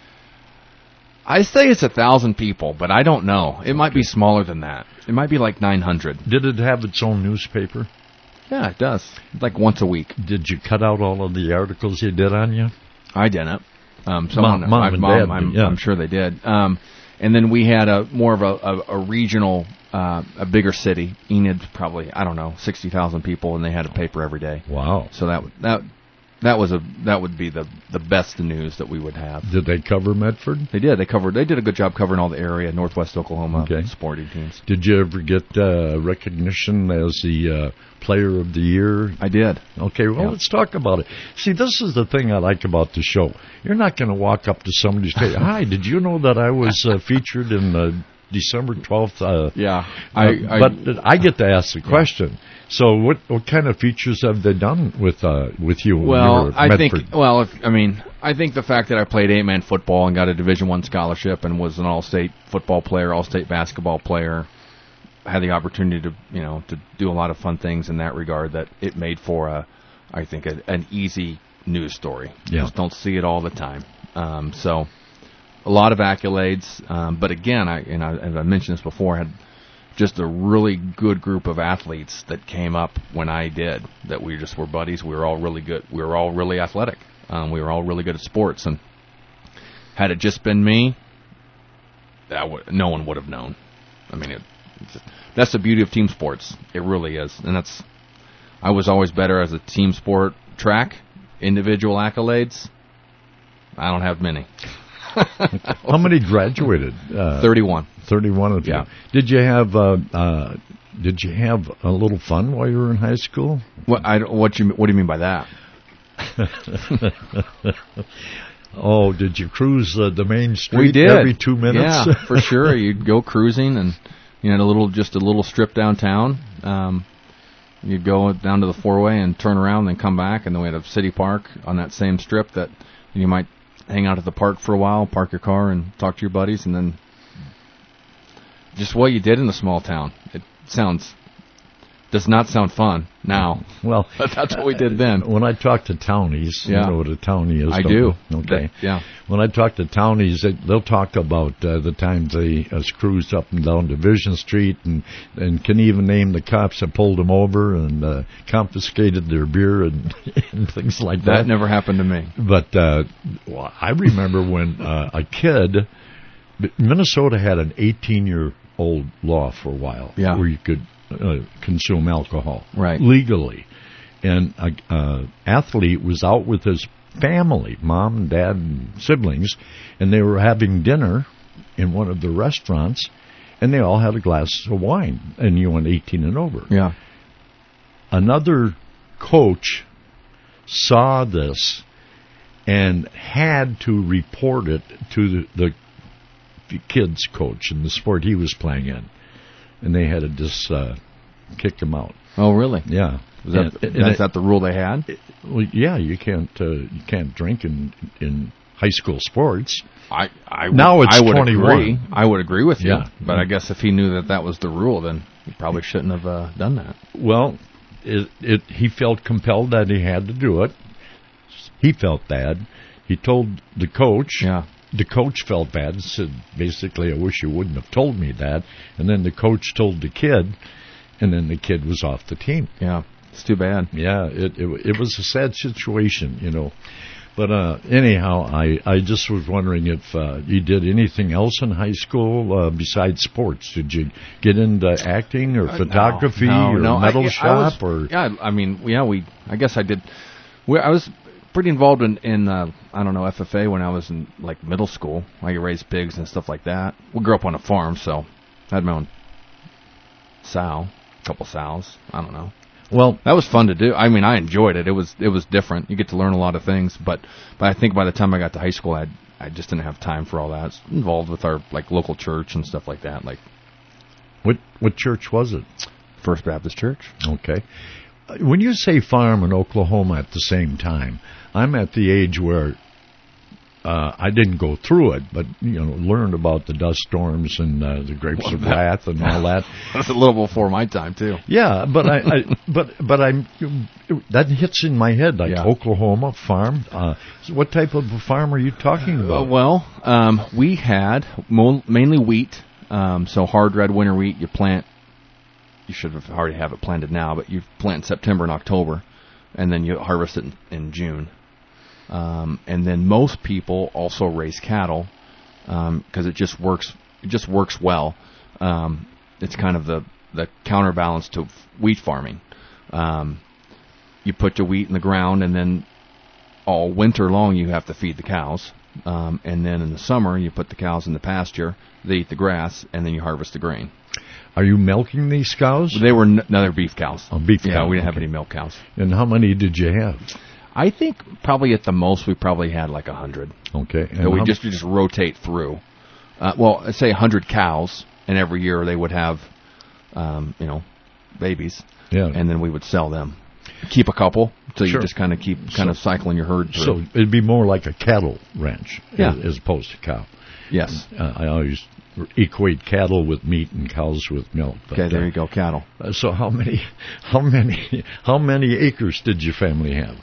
I say it's 1,000 people, but I don't know. It might be smaller than that. It might be like 900. Did it have its own newspaper? Yeah, it does. Like once a week. Did you cut out all of the articles you did on you? I didn't. Mom and Dad, I'm sure they did. And then we had more of a regional, a bigger city. Enid, probably, I don't know, 60,000 people, and they had a paper every day. Wow. So that would be the best news that we would have. Did they cover Medford? They did. They did a good job covering all the area, Northwest Oklahoma sporting teams. Did you ever get recognition as the Player of the Year? I did. Okay, well, let's talk about it. See, this is the thing I like about the show. You're not going to walk up to somebody and say, "Hi, did you know that I was featured in December 12th?" But I get to ask the question. So, what kind of features have they done with you? Well, I think the fact that I played 8-man football and got a Division I scholarship and was an all-state football player, all-state basketball player, had the opportunity to do a lot of fun things in that regard. That it made for an easy news story. Yeah. Just don't see it all the time. So, a lot of accolades. But again, as I mentioned this before, I had just a really good group of athletes that came up when I did, that we just were buddies. We were all really good. We were all really athletic. We were all really good at sports. And had it just been me, no one would have known. I mean, that's the beauty of team sports. It really is. And I was always better as a team sport track. Individual accolades, I don't have many. How many graduated? 31. 31 of you. Yeah. Did you have a little fun while you were in high school? What do you mean by that? Oh, did you cruise the main street We did. every 2 minutes? Yeah, for sure. You'd go cruising, and you had a little strip downtown. You'd go down to the four-way and turn around, and then come back, and then we had a city park on that same strip that you might hang out at the park for a while, park your car, and talk to your buddies, and then just what you did in a small town. It does not sound fun now. Well, but that's what we did then. When I talk to townies, you know what a townie is. I do. Okay. Yeah. When I talk to townies, they'll talk about the times they cruised up and down Division Street and can even name the cops that pulled them over and confiscated their beer and things like that. That never happened to me. But I remember when a kid, Minnesota had an 18-year-old law for a while where you could consume alcohol legally. And an athlete was out with his family, mom and dad and siblings, and they were having dinner in one of the restaurants, and they all had a glass of wine, and you went 18 and over. Yeah. Another coach saw this and had to report it to the kid's coach in the sport he was playing in. And they had to just kick him out. Oh, really? Yeah. Is that the rule they had? Well, yeah, you can't drink in high school sports. Now it's 21. Agree. I would agree with you. Yeah. But I guess if he knew that was the rule, then he probably shouldn't have done that. Well, he felt compelled that he had to do it. He felt bad. He told the coach. Yeah. the coach felt bad and said, basically, I wish you wouldn't have told me that. And then the coach told the kid, and then the kid was off the team. Yeah, it's too bad. Yeah, it was a sad situation, you know. But anyhow, I just was wondering if you did anything else in high school besides sports. Did you get into acting or photography or metal shop? I guess I did. I was pretty involved in FFA when I was in like middle school. I raised pigs and stuff like that. We grew up on a farm, so I had my own sow, a couple sows. I don't know. Well, that was fun to do. I mean, I enjoyed it. It was different. You get to learn a lot of things, but I think by the time I got to high school, I just didn't have time for all that. I was involved with our like local church and stuff like that. Like, what church was it? First Baptist Church. Okay. When you say farm in Oklahoma at the same time, I'm at the age where I didn't go through it, but learned about the dust storms and the grapes of wrath and all that. That's a little before my time too. Yeah, but that hits in my head like Oklahoma farm. What type of a farm are you talking about? We had mainly wheat. So hard red winter wheat. You plant. You should already have it planted now, but you plant in September and October, and then you harvest it in June. And then most people also raise cattle because it just works. It just works well. It's kind of the counterbalance to wheat farming. You put your wheat in the ground, and then all winter long you have to feed the cows. And then in the summer you put the cows in the pasture. They eat the grass, and then you harvest the grain. Are you milking these cows? They were they're beef cows. Oh, beef cows. Yeah, we didn't have any milk cows. And how many did you have? I think probably at the most we probably had like 100. Okay. And we just rotate through. Let's say 100 cows, and every year they would have, babies. Yeah. And then we would sell them. Keep a couple, so you just kind of keep cycling your herd through. So it'd be more like a cattle ranch as opposed to cow. Yes. I always equate cattle with meat and cows with milk. But, okay, there you go, cattle. So how many acres did your family have?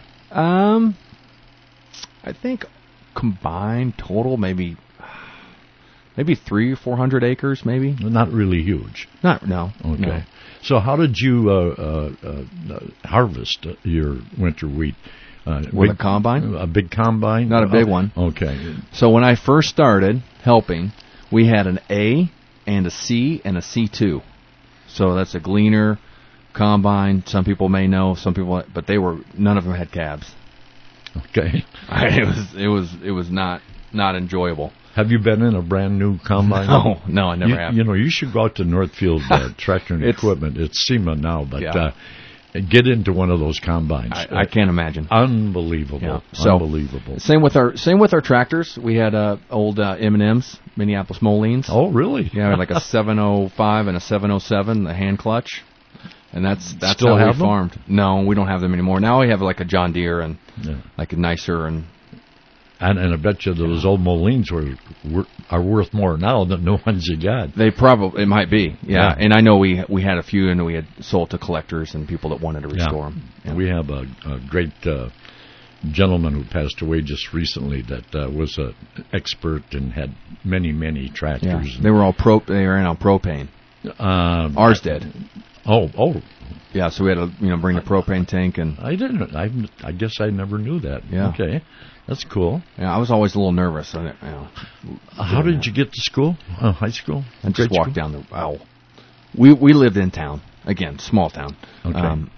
I think combined total maybe 300 or 400 acres, maybe. Not really huge. No. Okay. No. So how did you harvest your winter wheat? With a combine? A big combine? Not a big one. Okay. So when I first started helping, we had an A and a C and a C2. So that's a gleaner combine. Some people may know, but none of them had cabs. Okay. It was not enjoyable. Have you been in a brand new combine? No, I never have. You should go out to Northfield Tractor and Equipment. It's SEMA now, but get into one of those combines. I can't imagine. Unbelievable. Yeah. So, unbelievable. Same with our tractors. We had old M&Ms, Minneapolis Moleens. Oh, really? Yeah, like a 705 and a 707, the hand clutch. And that's Still how have we them? farmed. No, we don't have them anymore. Now we have like a John Deere and like a nicer and I bet you those old Moleens are worth more now than the ones you got. It might be, yeah. And I know we had a few, and we had sold to collectors and people that wanted to restore them. Yeah. We have a great gentleman who passed away just recently that was an expert and had many tractors. Yeah. They were all they ran on propane. Ours did. Oh. Yeah, so we had to bring the propane tank, and I didn't. I guess I never knew that. Yeah. Okay, that's cool. Yeah, I was always a little nervous. How did you get to school? High school? I just walked down the. We lived in town again, small town. Okay.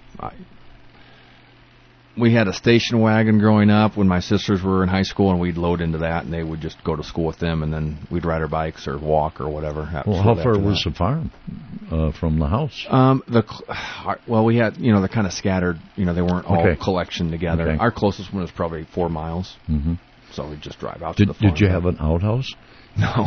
We had a station wagon growing up when my sisters were in high school, and we'd load into that, and they would just go to school with them, and then we'd ride our bikes or walk or whatever. Well, how far was the farm from the house? We had they're kind of scattered. They weren't all collection together. Okay. Our closest one was probably 4 miles. Mm-hmm. So we'd just drive out to the farm. Did you have an outhouse? No.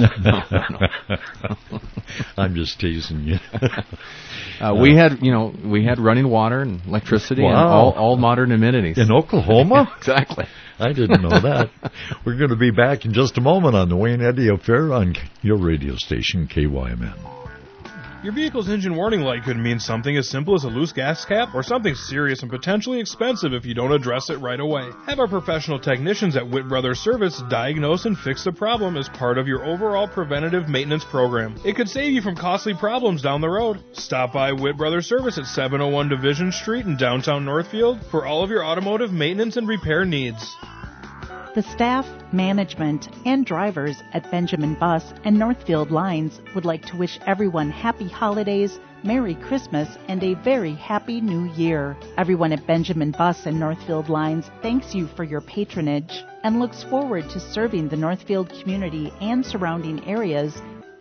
I'm just teasing you. We had running water and electricity and all modern amenities. In Oklahoma? Exactly. I didn't know that. We're going to be back in just a moment on the Wayne Eddy Affair on your radio station, KYMN. Your vehicle's engine warning light could mean something as simple as a loose gas cap, or something serious and potentially expensive if you don't address it right away. Have our professional technicians at Witt Brothers Service diagnose and fix the problem as part of your overall preventative maintenance program. It could save you from costly problems down the road. Stop by Witt Brothers Service at 701 Division Street in downtown Northfield for all of your automotive maintenance and repair needs. The staff, management, and drivers at Benjamin Bus and Northfield Lines would like to wish everyone happy holidays, Merry Christmas, and a very happy New Year. Everyone at Benjamin Bus and Northfield Lines thanks you for your patronage and looks forward to serving the Northfield community and surrounding areas.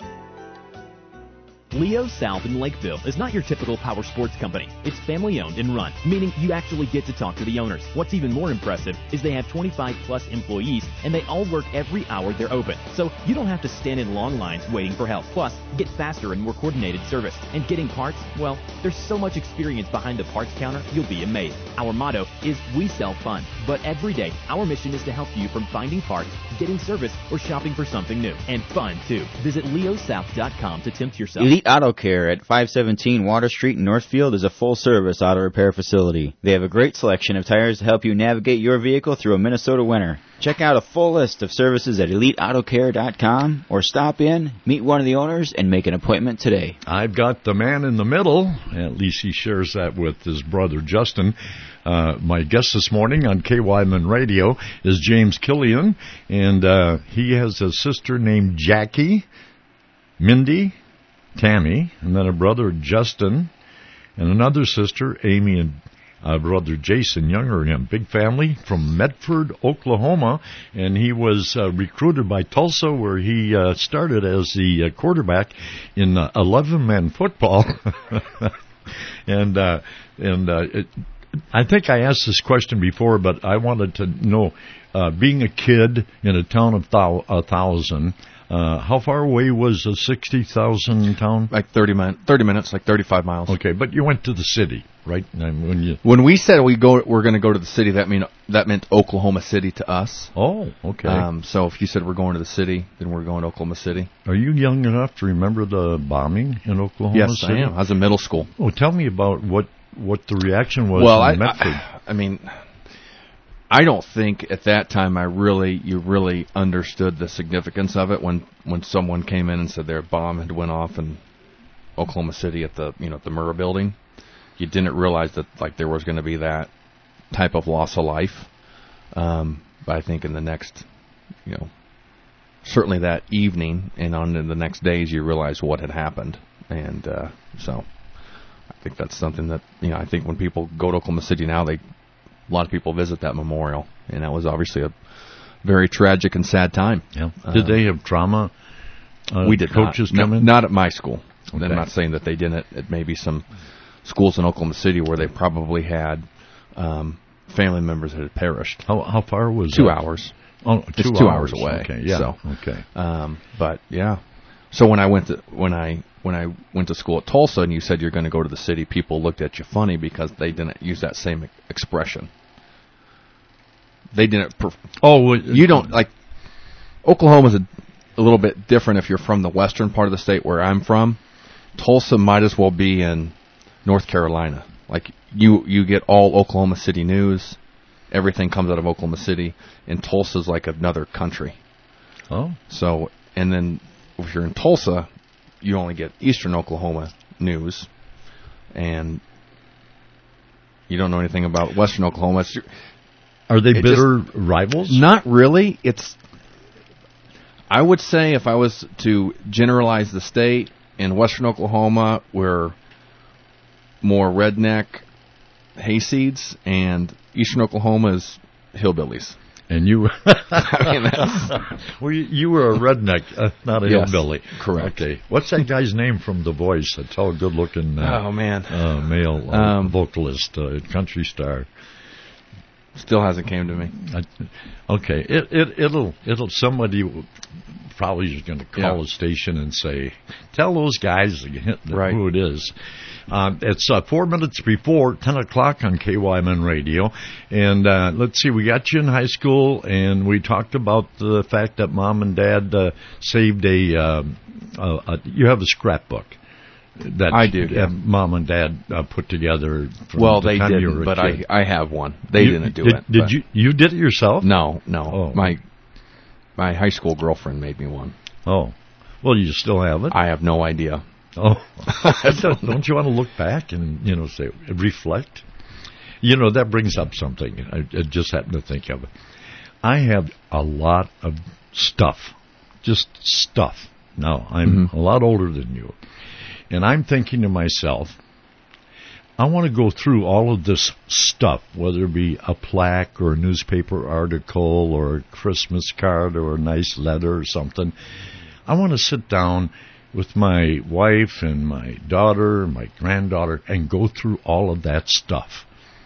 Leo South in Lakeville is not your typical power sports company. It's family owned and run, meaning you actually get to talk to the owners. What's even more impressive is they have 25 plus employees and they all work every hour they're open. So you don't have to stand in long lines waiting for help. Plus, get faster and more coordinated service. And getting parts, well, there's so much experience behind the parts counter, you'll be amazed. Our motto is we sell fun. But every day, our mission is to help you from finding parts, getting service, or shopping for something new. And fun, too. Visit leosouth.com to tempt yourself. Elite Auto Care at 517 Water Street in Northfield is a full-service auto repair facility. They have a great selection of tires to help you navigate your vehicle through a Minnesota winter. Check out a full list of services at EliteAutoCare.com or stop in, meet one of the owners, and make an appointment today. I've got the man in the middle. At least he shares that with his brother Justin. My guest this morning on KYMN Radio is James Killian, and he has a sister named Jackie, Mindy, Tammy, and then a brother, Justin, and another sister, Amy, and brother Jason, younger than him. Big family from Medford, Oklahoma, and he was recruited by Tulsa, where he started as the quarterback in 11-man football. and I think I asked this question before, but I wanted to know, being a kid in a town of 1,000, how far away was a 60,000 town? Like 30 minutes, like 35 miles. Okay, but you went to the city, right? When we said we're going to go to the city, that meant Oklahoma City to us. Oh, okay. So if you said we're going to the city, then we're going to Oklahoma City. Are you young enough to remember the bombing in Oklahoma City? Yes, I am. I was in middle school. Oh, tell me about what the reaction was in Medford. I mean, I don't think at that time you really understood the significance of it when someone came in and said their bomb had went off in Oklahoma City at the the Murrah building. You didn't realize that there was going to be that type of loss of life. But I think in the next, certainly that evening and on the next days, you realize what had happened, and so I think that's something that I think when people go to Oklahoma City now, a lot of people visit that memorial, and that was obviously a very tragic and sad time. Yeah. Did they have trauma? We did coaches not. come in? Not at my school. Okay. I'm not saying that they didn't. It may be some schools in Oklahoma City where they probably had family members that had perished. How far was 2 that? hours. Oh, it's 2 hours away. Okay, yeah. So, okay. But yeah. So when I went to school at Tulsa, and you said you're going to go to the city, people looked at you funny because they didn't use that same expression. They didn't. You don't like. Oklahoma's a little bit different if you're from the western part of the state where I'm from. Tulsa might as well be in North Carolina. Like you get all Oklahoma City news. Everything comes out of Oklahoma City, and Tulsa's like another country. Oh. So, and then if you're in Tulsa, you only get eastern Oklahoma news, and you don't know anything about western Oklahoma. Are they bitter rivals? Not really. I would say if I was to generalize the state, in western Oklahoma, we're more redneck hayseeds, and eastern Oklahoma is hillbillies. And you, I mean, that's... well, you were a redneck, not a hillbilly. Correct. Okay. What's that guy's name from The Voice? A tall, good-looking male vocalist, country star. Still hasn't came to me. Okay. It'll somebody probably is going to call a station and say, tell those guys who it is. It's 4 minutes before 10 o'clock on KYMN Radio. And let's see, we got you in high school, and we talked about the fact that Mom and Dad saved you have a scrapbook. that I do, yeah. Mom and Dad put together. Well, the they time you didn't, were a but kid. I have one. They didn't do it. Did you did it yourself? No. Oh. My high school girlfriend made me one. Oh. Well, you still have it? I have no idea. Oh. Don't you want to look back and, say, reflect? That brings up something. I just happened to think of it. I have a lot of stuff. Just stuff. Now, I'm a lot older than you. And I'm thinking to myself, I want to go through all of this stuff, whether it be a plaque or a newspaper article or a Christmas card or a nice letter or something. I want to sit down with my wife and my daughter, my granddaughter, and go through all of that stuff.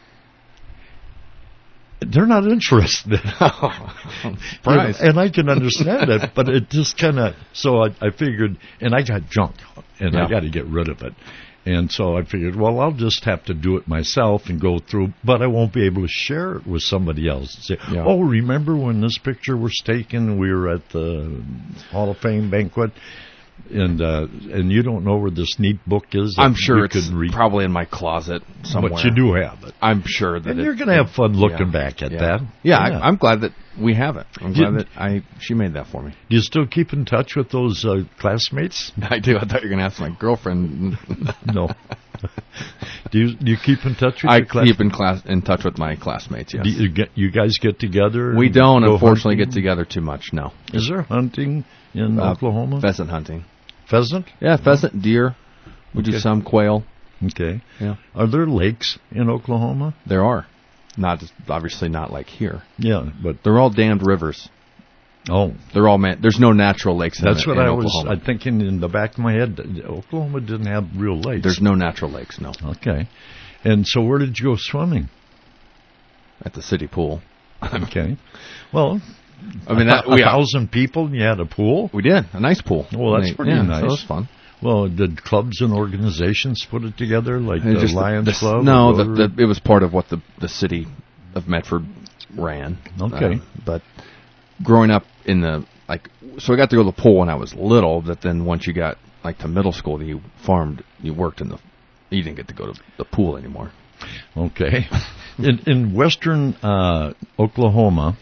They're not interested. And I can understand it, but it just kind of, so I figured, and I got junk, and I got to get rid of it. And so I figured, well, I'll just have to do it myself and go through, but I won't be able to share it with somebody else. Say, oh, remember when this picture was taken? We were at the Hall of Fame banquet. And you don't know where this neat book is? I'm sure it's probably in my closet somewhere. But you do have it. I'm sure that. And you're going to have fun looking back at that. Yeah, I'm glad that we have it. I'm glad that she made that for me. Do you still keep in touch with those classmates? I do. I thought you were going to ask my girlfriend. No. Do you keep in touch with your classmates? I keep in touch with my classmates, yes. Do you guys get together? We don't, unfortunately, get together too much, no. Is there hunting in Oklahoma? Pheasant hunting. Pheasant? Yeah, pheasant, deer. We do some quail. Okay. Yeah. Are there lakes in Oklahoma? There are. Obviously not like here. Yeah, but they're all dammed rivers. Oh. They're all there's no natural lakes in That's what I Oklahoma. was thinking in the back of my head. Oklahoma didn't have real lakes. There's no natural lakes, no. Okay. And so where did you go swimming? At the city pool. Okay. Well, I mean, 1,000 people, and you had a pool? We did. A nice pool. Well, that's pretty nice. So it was fun. Well, did clubs and organizations put it together, like the Lions Club? No, it was part of what the city of Medford ran. Okay. But growing up so I got to go to the pool when I was little, but then once you got to middle school, you worked you didn't get to go to the pool anymore. Okay. In western Oklahoma,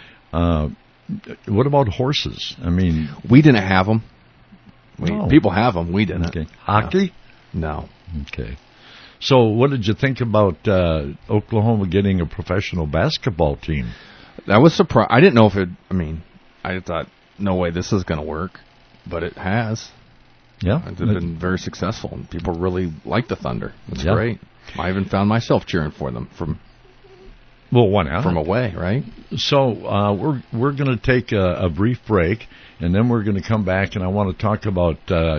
what about horses? I mean, we didn't have them. People have them. We didn't. Okay. Hockey? No. Okay. So what did you think about Oklahoma getting a professional basketball team? That was surprised. I didn't know if I thought, no way this is going to work, but it has. Yeah. It's been very successful, and people really like the Thunder. It's great. I even found myself cheering for them from away, right? So we're going to take a brief break, and then we're going to come back, and I want to talk about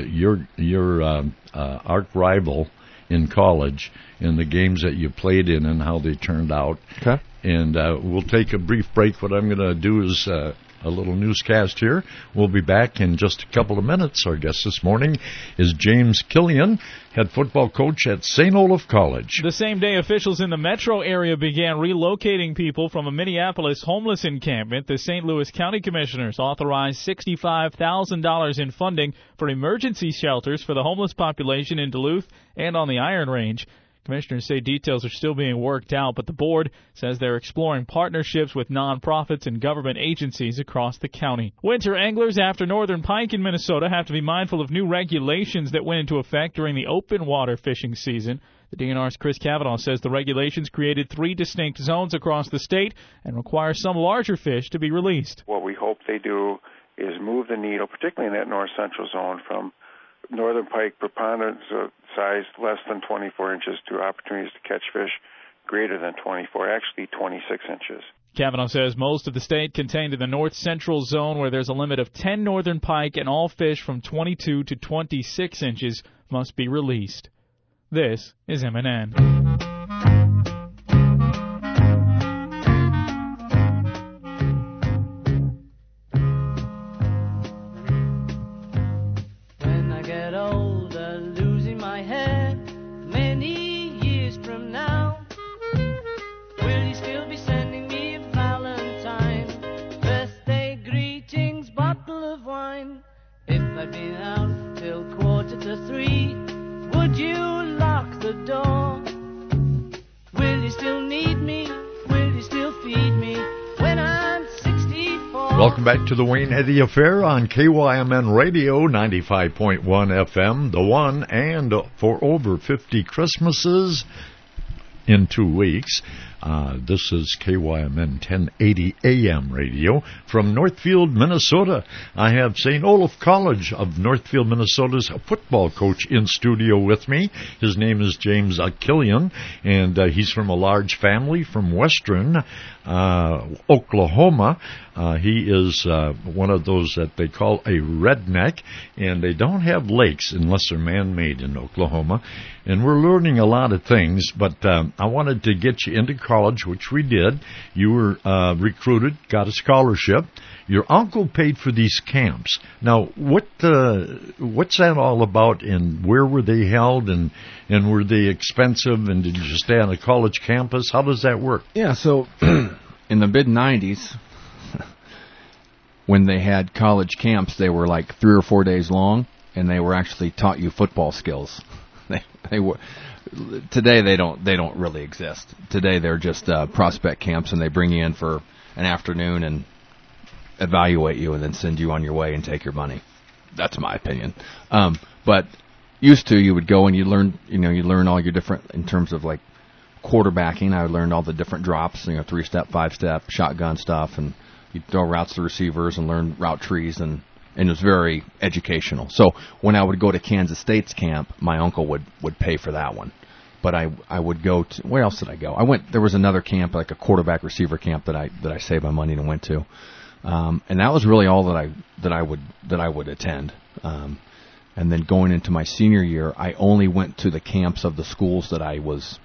your arch rival in college and the games that you played in and how they turned out. Okay. And we'll take a brief break. What I'm going to do is a little newscast here. We'll be back in just a couple of minutes. Our guest this morning is James Killian, head football coach at St. Olaf College. The same day, officials in the metro area began relocating people from a Minneapolis homeless encampment. The St. Louis County Commissioners authorized $65,000 in funding for emergency shelters for the homeless population in Duluth and on the Iron Range. Commissioners say details are still being worked out, but the board says they're exploring partnerships with nonprofits and government agencies across the county. Winter anglers after northern pike in Minnesota have to be mindful of new regulations that went into effect during the open water fishing season. The DNR's Chris Cavanaugh says the regulations created 3 distinct zones across the state and require some larger fish to be released. What we hope they do is move the needle, particularly in that north-central zone, from northern pike preponderance size less than 24 inches to opportunities to catch fish greater than 24, actually 26 inches. Cavanaugh says most of the state contained in the north-central zone where there's a limit of 10 northern pike and all fish from 22 to 26 inches must be released. This is MNN. If I'd been out till 2:45, Welcome back to the Wayne Eddy Affair on KYMN Radio 95.1 FM, the one, and for over 50 Christmases in 2 weeks. This is KYMN 1080 AM radio from Northfield, Minnesota. I have St. Olaf College of Northfield, Minnesota's football coach in studio with me. His name is James Killian, and he's from a large family from Western Oklahoma. He is one of those that they call a redneck, and they don't have lakes unless they're man-made in Oklahoma. And we're learning a lot of things, but I wanted to get you into college, which we did. You were recruited, got a scholarship. Your uncle paid for these camps. Now, what's that all about, and where were they held, and were they expensive, and did you stay on a college campus? How does that work? Yeah, so in the mid-'90s, when they had college camps, they were like 3 or 4 days long, and they were actually taught you football skills. They were. Today they don't really exist. Today they're just prospect camps, and they bring you in for an afternoon and evaluate you, and then send you on your way and take your money. That's my opinion. But used to, you would go and you learn all your different, in terms of like quarterbacking. I learned all the different drops, 3-step, 5-step, shotgun stuff, and you throw routes to receivers and learn route trees, and it was very educational. So when I would go to Kansas State's camp, my uncle would pay for that one. But I would go to, where else did I go? There was another camp, like a quarterback receiver camp that I saved my money and went to. And that was really all that I would attend. And then going into my senior year, I only went to the camps of the schools that I was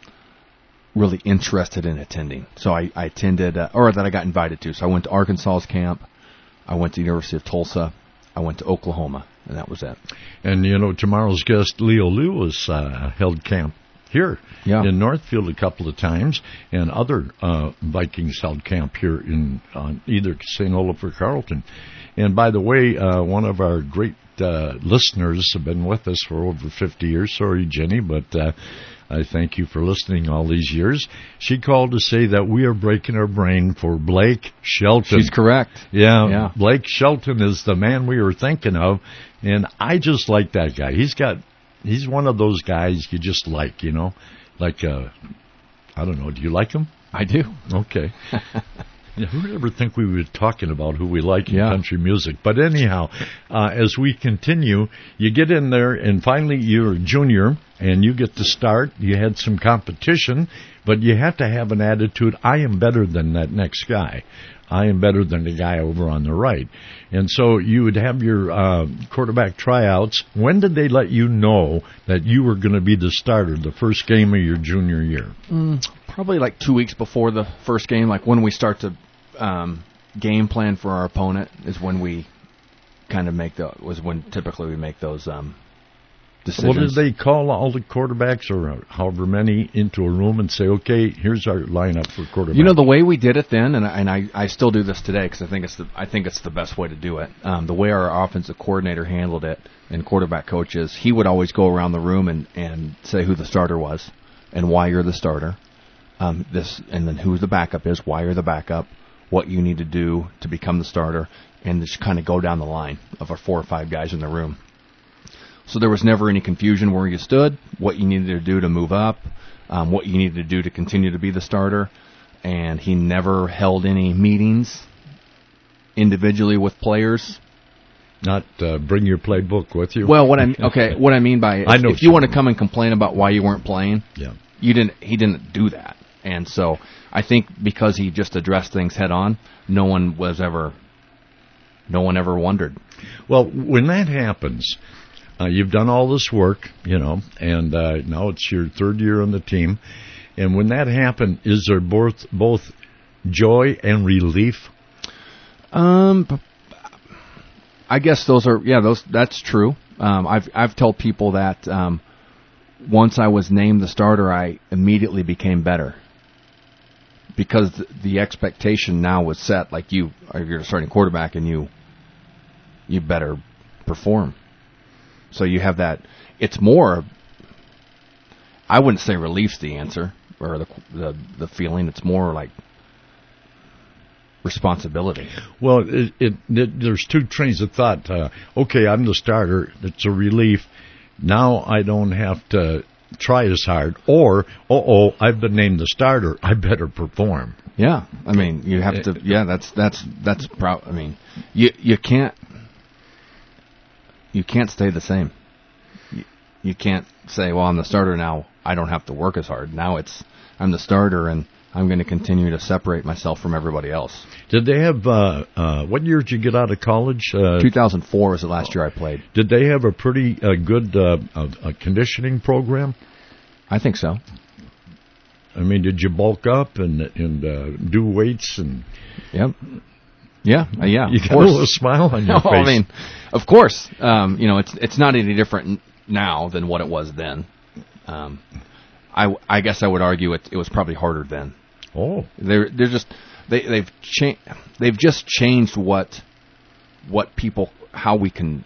really interested in attending. So I attended, or that I got invited to. So I went to Arkansas's camp. I went to the University of Tulsa. I went to Oklahoma, and that was it. And, tomorrow's guest, Leo Lewis, held camp here in Northfield a couple of times, and other Vikings held camp here on either St. Olaf or Carleton. And by the way, one of our great listeners have been with us for over 50 years. Sorry, Jenny, but I thank you for listening all these years. She called to say that we are breaking our brain for Blake Shelton. She's correct. Yeah. Blake Shelton is the man we were thinking of, and I just like that guy. He's one of those guys you just like, like, I don't know, do you like him? I do. Okay. Who would ever think we were talking about who we like in country music? But anyhow, as we continue, you get in there, and finally you're a junior, and you get to start. You had some competition, but you have to have an attitude, I am better than that next guy. I am better than the guy over on the right. And so you would have your quarterback tryouts. When did they let you know that you were going to be the starter, the first game of your junior year? Probably like 2 weeks before the first game, like when we start to game plan for our opponent is when we kind of typically we make those decisions. Well, did they call all the quarterbacks or however many into a room and say, okay, here's our lineup for quarterback? The way we did it then, and I still do this today because I think it's the best way to do it. The way our offensive coordinator handled it and quarterback coaches, he would always go around the room and say who the starter was and why you're the starter. And then who the backup is, why you're the backup, what you need to do to become the starter, and just kind of go down the line of our 4 or 5 guys in the room. So there was never any confusion where you stood, what you needed to do to move up, what you needed to do to continue to be the starter, and he never held any meetings individually with players. Not bring your playbook with you? Well, what I mean by if you want to come and complain about why you weren't playing, he didn't do that. And so I think because he just addressed things head on, no one ever wondered. Well, when that happens, you've done all this work, and now it's your 3rd year on the team. And when that happened, is there both joy and relief? I guess that's true. I've told people that once I was named the starter, I immediately became better. Because the expectation now was set, like you're a starting quarterback and you better perform. So you have that. It's more, I wouldn't say relief's the answer or the feeling. It's more like responsibility. Well, there's two trains of thought. Okay, I'm the starter. It's a relief. Now I don't have to try as hard. Or, I've been named the starter. I better perform. Yeah, I mean, you have to. Yeah, that's proud. I mean, you can't stay the same. You can't say, well, I'm the starter now. I don't have to work as hard. Now I'm the starter, and I'm going to continue to separate myself from everybody else. Did they have, what year did you get out of college? 2004 was the last year I played. Did they have a pretty good conditioning program? I think so. I mean, did you bulk up and do weights and? Yep. Yeah. You got a little smile on your face. I mean, of course. It's not any different now than what it was then. I guess I would argue it was probably harder then. Oh, they've just changed what people, how we can.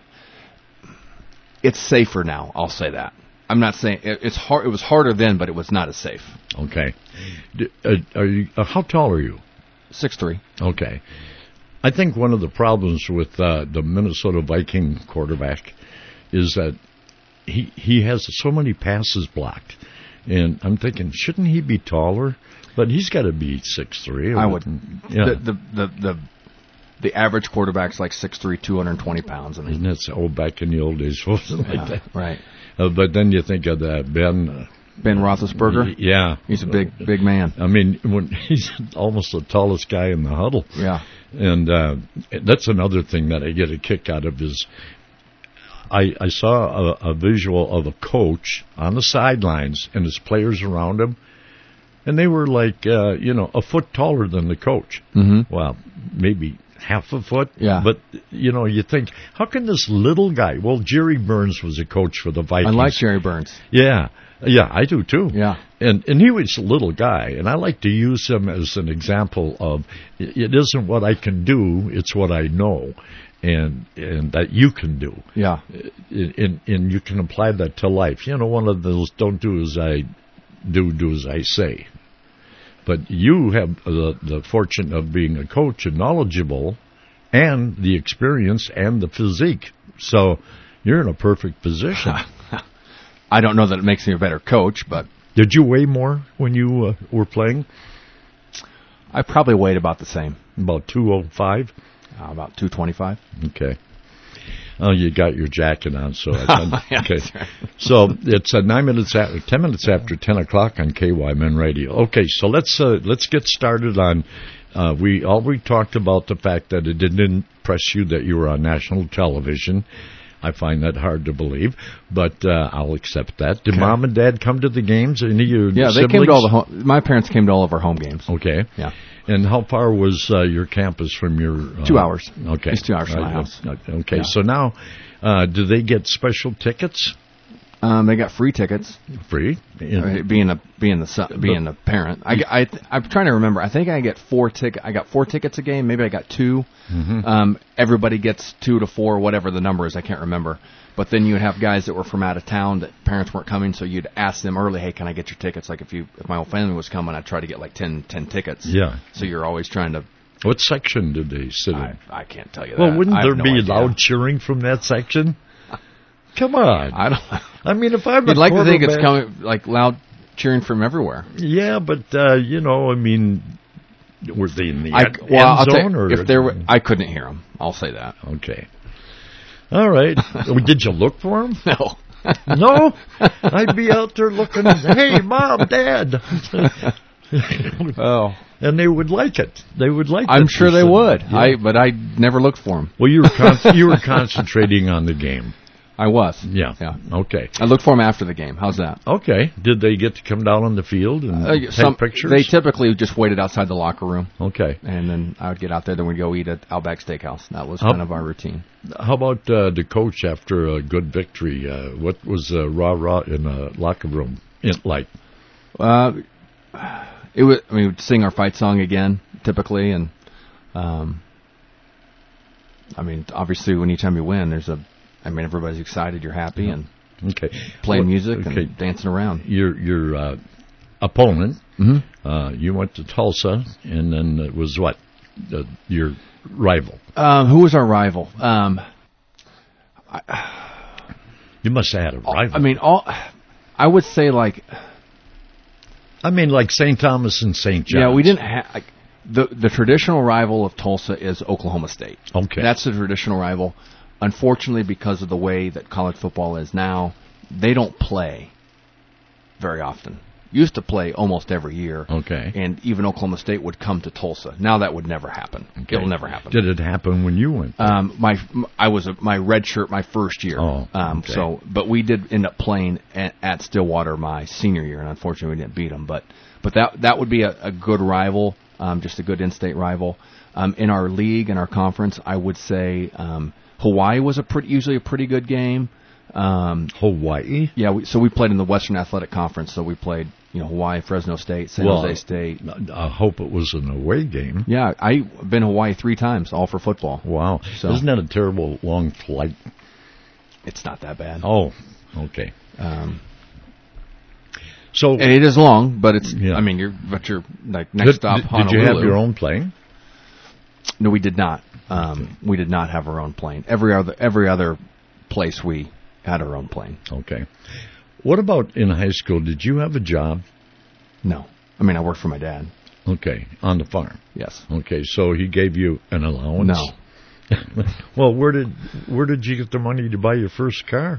It's safer now. I'll say that. I'm not saying it's hard. It was harder then, but it was not as safe. Okay. Are you? How tall are you? 6'3". Okay. I think one of the problems with the Minnesota Viking quarterback is that he has so many passes blocked, and I'm thinking, shouldn't he be taller? But he's got to be 6'3". I would. Yeah. The average quarterback's like 6'3", 220 pounds. I mean, isn't that back in the old days, wasn't like that? Right. But then you think of that Ben Roethlisberger. Yeah, he's a big man. I mean, when he's almost the tallest guy in the huddle. Yeah, and that's another thing that I get a kick out of is I saw a visual of a coach on the sidelines and his players around him, and they were like a foot taller than the coach. Mm-hmm. Well, maybe half a foot. Yeah. But, you think, how can this little guy... Well, Jerry Burns was a coach for the Vikings. I like Jerry Burns. Yeah. Yeah, I do too. Yeah. And he was a little guy, and I like to use him as an example of it isn't what I can do, it's what I know, and that you can do. Yeah. And you can apply that to life. One of those don't do as I do as I say. But you have the fortune of being a coach and knowledgeable and the experience and the physique. So you're in a perfect position. I don't know that it makes me a better coach, but... Did you weigh more when you were playing? I probably weighed about the same. About 205? About 225. Okay. Oh, you got your jacket on, so yeah, okay. Right. So it's 10 minutes after 10 o'clock on KYMN Radio. Okay, so let's get started on. We already talked about the fact that it didn't impress you that you were on national television. I find that hard to believe, but I'll accept that. Did Mom and Dad come to the games? Any of your siblings? They came to all my parents came to all of our home games. Okay. Yeah. And how far was your campus from your... 2 hours. Okay. It's 2 hours from my house. Okay, yeah. So now, do they get special tickets? They got free tickets. Free? Being the parent. I'm trying to remember. I think I got 4 tickets a game. Maybe I got 2. Mm-hmm. Everybody gets 2 to 4, whatever the number is. I can't remember. But then you would have guys that were from out of town that parents weren't coming, so you'd ask them early, hey, can I get your tickets? Like if my whole family was coming, I'd try to get like 10 tickets. Yeah. So you're always trying to... What section did they sit in? I can't tell you that. Well, wouldn't there no be idea. loud cheering from that section? Come on. I don't... I mean, if I'm You'd like to think it's coming like loud cheering from everywhere. Yeah, but I mean, were they in the end zone or if there were? I couldn't hear them. I'll say that. Okay. All right. Did you look for them? No. No? I'd be out there looking. Hey, Mom, Dad. Oh. And they would like it. They would like it. I'm sure they would. Yeah. But I never looked for them. Well, you were concentrating on the game. I was. Yeah. Okay. I looked for them after the game. How's that? Okay. Did they get to come down on the field and take pictures? They typically just waited outside the locker room. Okay. And then I would get out there, then we'd go eat at Outback Steakhouse. That was kind of our routine. How about the coach after a good victory? What was rah-rah in the locker room like? It was. I mean, we'd sing our fight song again, typically, and I mean, obviously, anytime you win, everybody's excited, you're happy, and playing music and dancing around. Your opponent, mm-hmm. You went to Tulsa, and then it was what? your rival? Who was our rival? You must have had a rival. I would say like St. Thomas and St. John's. Yeah, we didn't have the traditional rival of Tulsa is Oklahoma State. Okay, that's the traditional rival. Unfortunately, because of the way that college football is now, they don't play very often. Used to play almost every year. Okay. And even Oklahoma State would come to Tulsa. Now that would never happen. Okay. It'll never happen. Did it happen when you went? I was my red shirt my first year. Oh, okay. But we did end up playing at Stillwater my senior year, and unfortunately we didn't beat them. But that would be a good rival, just a good in-state rival. In our league, in our conference, I would say Hawaii was usually a pretty good game. Hawaii? Yeah, so we played in the Western Athletic Conference, so we played Hawaii, Fresno State, San Jose State. I hope it was an away game. Yeah, I've been to Hawaii 3 times, all for football. Wow. So. Isn't that a terrible long flight? It's not that bad. Oh, okay. And it is long, but it's. Yeah. You're like next stop. Honolulu. Did you have your own plane? No, we did not. We did not have our own plane. Every other place we had our own plane. Okay. What about in high school? Did you have a job? No. I worked for my dad. Okay. On the farm? Yes. Okay. So he gave you an allowance? No. Well, where did you get the money to buy your first car?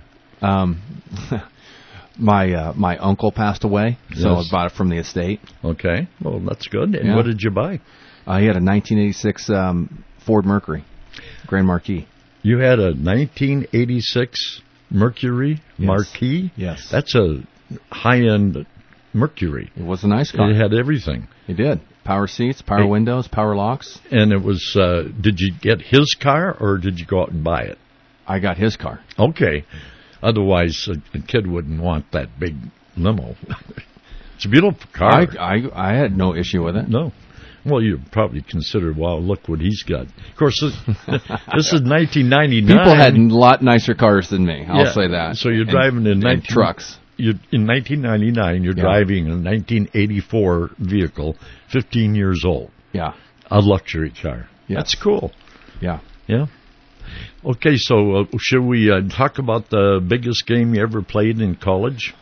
My uncle passed away, so I bought it from the estate. Okay. Well, that's good. And what did you buy? He had a 1986 Ford Mercury, Grand Marquis. You had a 1986 Mercury Marquis? Yes. That's a high-end Mercury. It was a nice car. It had everything. It did. Power seats, power windows, power locks. And it was, did you get his car or did you go out and buy it? I got his car. Okay. Otherwise, a kid wouldn't want that big limo. It's a beautiful car. I had no issue with it. No. Well, you probably consider, wow, look what he's got. Of course, this is 1999. People had a lot nicer cars than me. I'll say that. So you're driving in trucks. In 1999, you're driving a 1984 vehicle, 15 years old. Yeah. A luxury car. Yes. That's cool. Yeah. Yeah. Okay, so should we talk about the biggest game you ever played in college?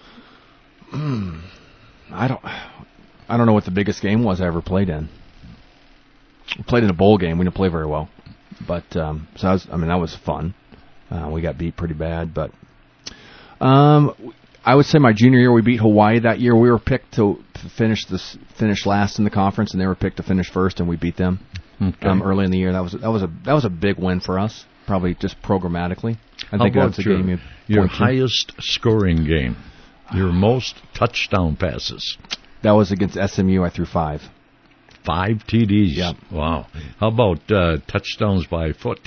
I don't know what the biggest game was I ever played in. We played in a bowl game. We didn't play very well, but that was fun. We got beat pretty bad, but I would say my junior year we beat Hawaii that year. We were picked to finish last in the conference, and they were picked to finish first, and we beat them early in the year. That was a big win for us, probably just programmatically. I think that's a game your highest scoring game, your most touchdown passes. That was against SMU. I threw 5. 5 TDs? Yep. Wow. How about touchdowns by foot?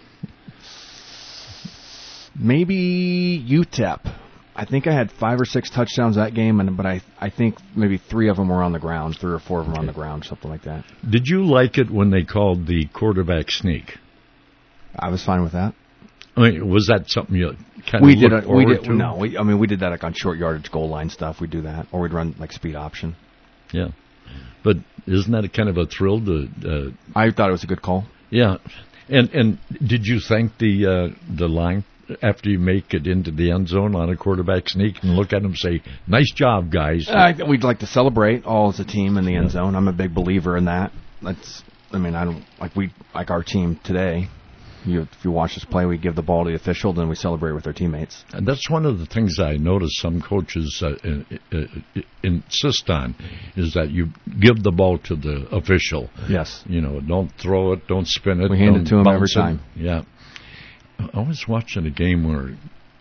Maybe UTEP. I think I had 5 or 6 touchdowns that game, but I think maybe 3 of them were on the ground, 3 or 4 of them were on the ground, something like that. Did you like it when they called the quarterback sneak? I was fine with that. Was that something you kind of looked forward to? No, we did that like on short yardage goal line stuff. We'd do that, or we'd run like speed option. Yeah, but isn't that a kind of a thrill to? I thought it was a good call. Yeah, and did you thank the line after you make it into the end zone on a quarterback sneak and look at them and say, "Nice job, guys"? We'd like to celebrate all as a team in the end zone. I'm a big believer in that. I don't like our team today. If you watch us play, we give the ball to the official, then we celebrate with our teammates. And that's one of the things I notice some coaches insist on, is that you give the ball to the official. Yes. Don't throw it, don't spin it. We hand it to him every time. Yeah. I was watching a game where,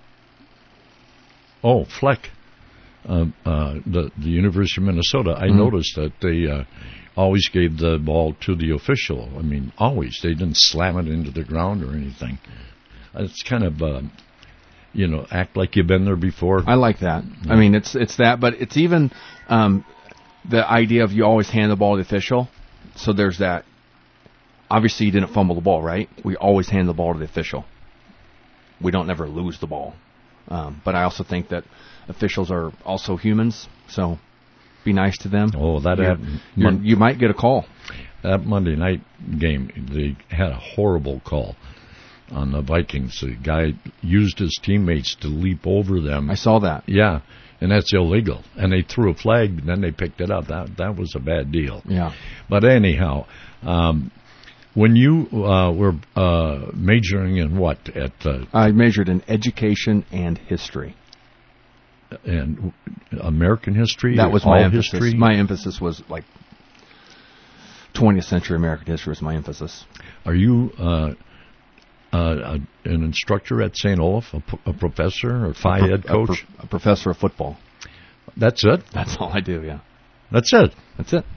Fleck, the University of Minnesota, I noticed that they always gave the ball to the official. Always. They didn't slam it into the ground or anything. It's kind of, act like you've been there before. I like that. Yeah. It's that, but it's even the idea of you always hand the ball to the official. So there's that. Obviously, you didn't fumble the ball, right? We always hand the ball to the official. We don't never lose the ball. But I also think that officials are also humans, so be nice to them. Oh, that happened. You might get a call. That Monday night game, they had a horrible call on the Vikings. The guy used his teammates to leap over them. I saw that. Yeah, and that's illegal. And they threw a flag, and then they picked it up. That was a bad deal. Yeah. But anyhow, when you were majoring in what? I majored in education and history. And American history? That was my emphasis. History? My emphasis was like 20th century American history was my emphasis. Are you an instructor at St. Olaf, a professor or Phi Ed coach? A professor of football. That's it? That's all I do, yeah. That's it? That's it.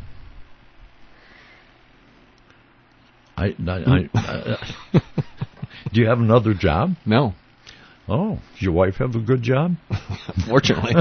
Do you have another job? No. Oh, does your wife have a good job? Fortunately.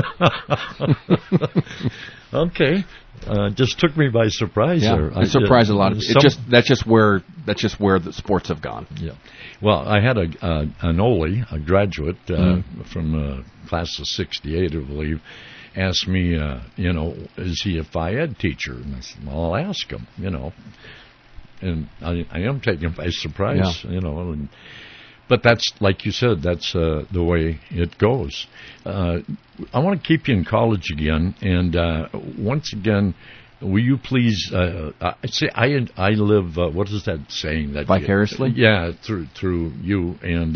Okay, just took me by surprise. Yeah, there. I surprised a lot of. That's just where the sports have gone. Yeah. Well, I had an Ole, a graduate from class of '68, I believe, asked me, is he a Phi Ed teacher? And I said, well, I'll ask him, And I am taken by surprise, yeah. But that's, like you said, that's the way it goes. I want to keep you in college again, and once again, will you please? I live. What is that saying? That vicariously? Yeah, through you and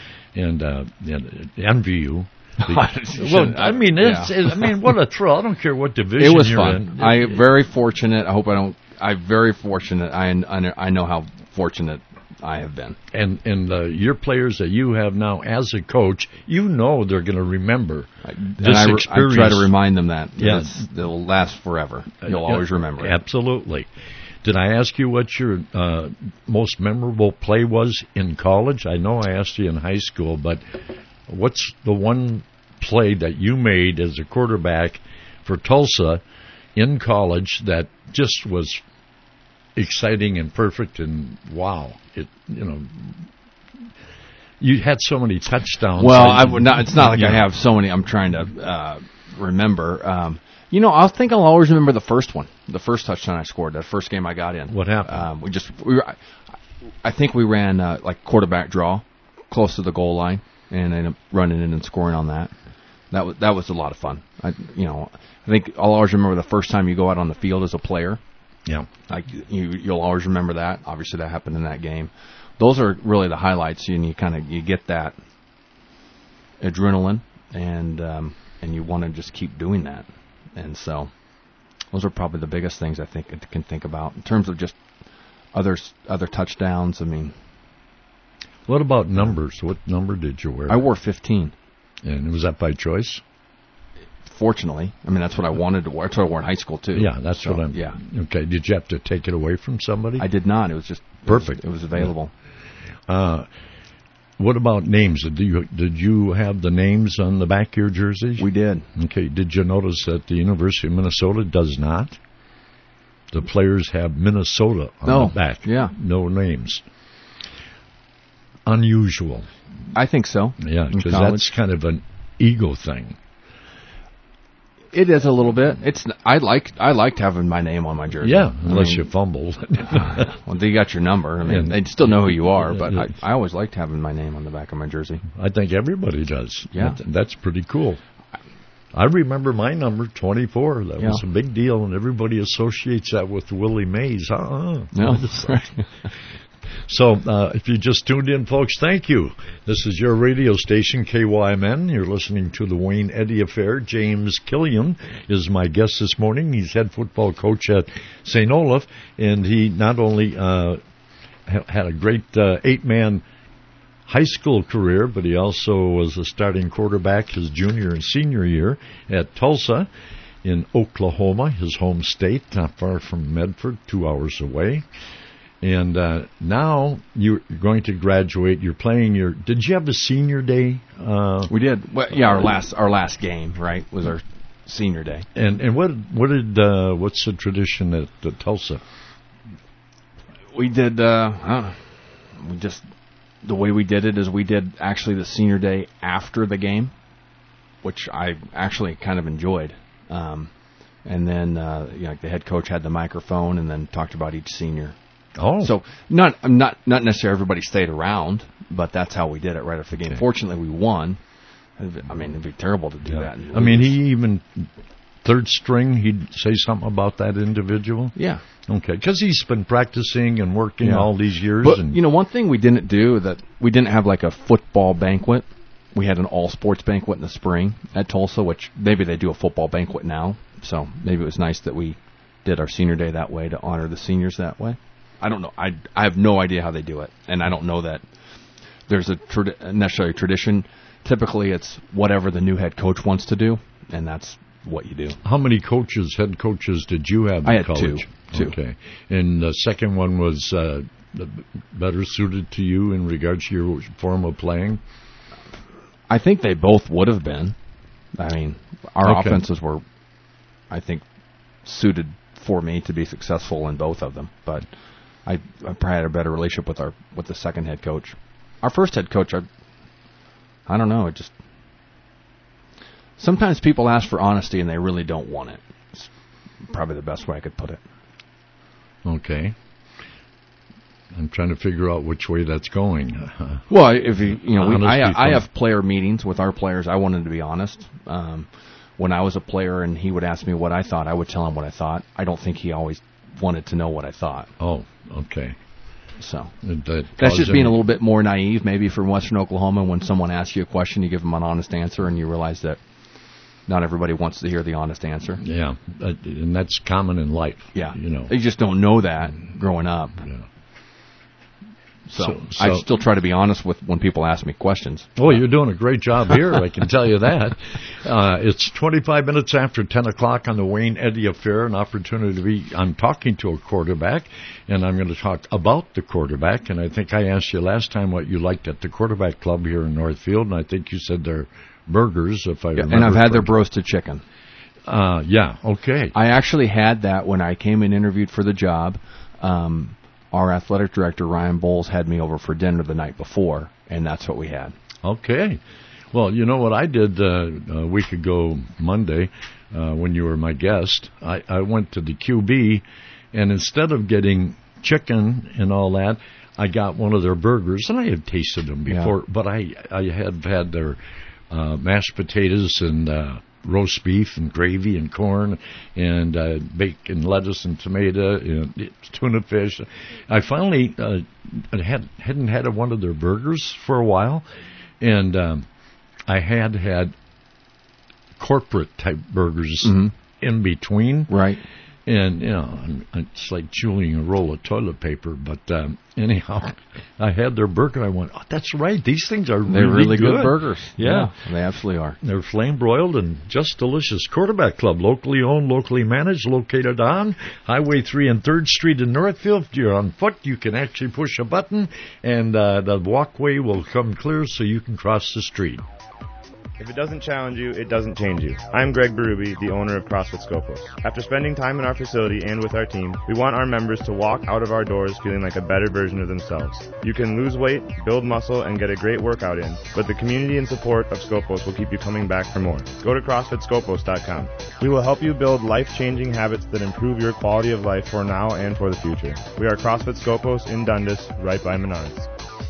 envy you. Well, I mean, what a thrill! I don't care what division it was you're fun. in. I'm very fortunate. I hope I don't. I'm very fortunate. I know how fortunate I have been. And your players that you have now as a coach, they're going to remember this experience. I try to remind them that. Yes. It'll last forever. You'll always remember it. Absolutely. Did I ask you what your most memorable play was in college? I know I asked you in high school, but what's the one play that you made as a quarterback for Tulsa in college that just was exciting and perfect, and wow, you had so many touchdowns. Well, I would not. It's not like I have so many. I'm trying to remember. I think I'll always remember the first one, the first touchdown I scored, that first game I got in. What happened? I think we ran like quarterback draw close to the goal line, and ended up running in and scoring on that. That was a lot of fun. I think I'll always remember the first time you go out on the field as a player. Yeah, like you'll always remember that. Obviously, that happened in that game. Those are really the highlights, and you get that adrenaline, and you want to just keep doing that. And so, those are probably the biggest things I think I can think about in terms of just other touchdowns. I mean, what about numbers? What number did you wear? I wore 15. And was that by choice? Fortunately. I mean, that's what I wanted to wear. That's what I wore in high school, too. Yeah, that's what I'm... Yeah. Okay, did you have to take it away from somebody? I did not. It was just... Perfect. It was available. What about names? Did you have the names on the back of your jerseys? We did. Okay, did you notice that the University of Minnesota does not? The players have Minnesota on the back. Yeah. No names. Unusual. I think so. Yeah, because that's kind of an ego thing. It is a little bit. I liked having my name on my jersey. Yeah, unless you fumbled. Well, they got your number. I mean, they still know who you are, but I always liked having my name on the back of my jersey. I think everybody does. Yeah. That's pretty cool. I remember my number, 24. That was a big deal, and everybody associates that with Willie Mays. No. So, if you just tuned in, folks, thank you. This is your radio station, KYMN. You're listening to the Wayne Eddy Affair. James Killian is my guest this morning. He's head football coach at St. Olaf, and he not only had a great 8-man high school career, but he also was a starting quarterback his junior and senior year at Tulsa in Oklahoma, his home state, not far from Medford, 2 hours away. And now you're going to graduate. You're playing your. Did you have a senior day? We did. Well, yeah, our last game, right, was our senior day. And what's the tradition at Tulsa? We did. The way we did it is we did actually the senior day after the game, which I actually kind of enjoyed. and then the head coach had the microphone and then talked about each senior. Oh, so not necessarily everybody stayed around, but that's how we did it right after the game. Fortunately, we won. I mean, it'd be terrible to do that. I mean, he even third string, he'd say something about that individual. Yeah. Okay, because he's been practicing and working all these years. But, and one thing we didn't do, that we didn't have like a football banquet. We had an all-sports banquet in the spring at Tulsa, which maybe they do a football banquet now. So maybe it was nice that we did our senior day that way to honor the seniors that way. I don't know. I have no idea how they do it, and I don't know that there's necessarily a tradition. Typically, it's whatever the new head coach wants to do, and that's what you do. How many head coaches did you have in I had college? Two. Okay. And the second one was better suited to you in regards to your form of playing? I think they both would have been. I mean, our offenses were, I think, suited for me to be successful in both of them. But I probably had a better relationship with the second head coach. Our first head coach, I don't know. It just sometimes people ask for honesty and they really don't want it. It's probably the best way I could put it. Okay. I'm trying to figure out which way that's going. Well, if I have player meetings with our players. I wanted to be honest. When I was a player and he would ask me what I thought, I would tell him what I thought. I don't think he always wanted to know what I thought. Oh, okay. So that's just being a little bit more naive, maybe, from Western Oklahoma. When someone asks you a question, you give them an honest answer, and you realize that not everybody wants to hear the honest answer. Yeah, and that's common in life. Yeah, you just don't know that growing up. Yeah. So I still try to be honest with when people ask me questions. Oh, you're doing a great job here, I can tell you that. It's 25 minutes after 10 o'clock on the Wayne Eddy Affair, an opportunity I'm talking to a quarterback, and I'm going to talk about the quarterback. And I think I asked you last time what you liked at the quarterback club here in Northfield, and I think you said they're burgers, if I remember. And I've had their roasted chicken. Yeah, okay. I actually had that when I came and interviewed for the job. Our athletic director, Ryan Bowles, had me over for dinner the night before, and that's what we had. Okay. Well, you know what I did a week ago Monday when you were my guest? I went to the QB, and instead of getting chicken and all that, I got one of their burgers, and I had tasted them before, but I had had their mashed potatoes and roast beef and gravy and corn and bacon, lettuce and tomato and tuna fish. I finally hadn't had one of their burgers for a while, and I had corporate type burgers in between. Right. And, it's like chewing a roll of toilet paper. But anyhow, I had their burger. I went, oh, that's right. These things are really good burgers. Yeah, they absolutely are. They're flame-broiled and just delicious. Quarterback Club, locally owned, locally managed, located on Highway 3 and 3rd Street in Northfield. If you're on foot, you can actually push a button, and the walkway will come clear so you can cross the street. If it doesn't challenge you, it doesn't change you. I'm Greg Berube, the owner of CrossFit Scopus. After spending time in our facility and with our team, we want our members to walk out of our doors feeling like a better version of themselves. You can lose weight, build muscle, and get a great workout in, but the community and support of Scopus will keep you coming back for more. Go to CrossFitScopus.com. We will help you build life-changing habits that improve your quality of life for now and for the future. We are CrossFit Scopus in Dundas, right by Menards.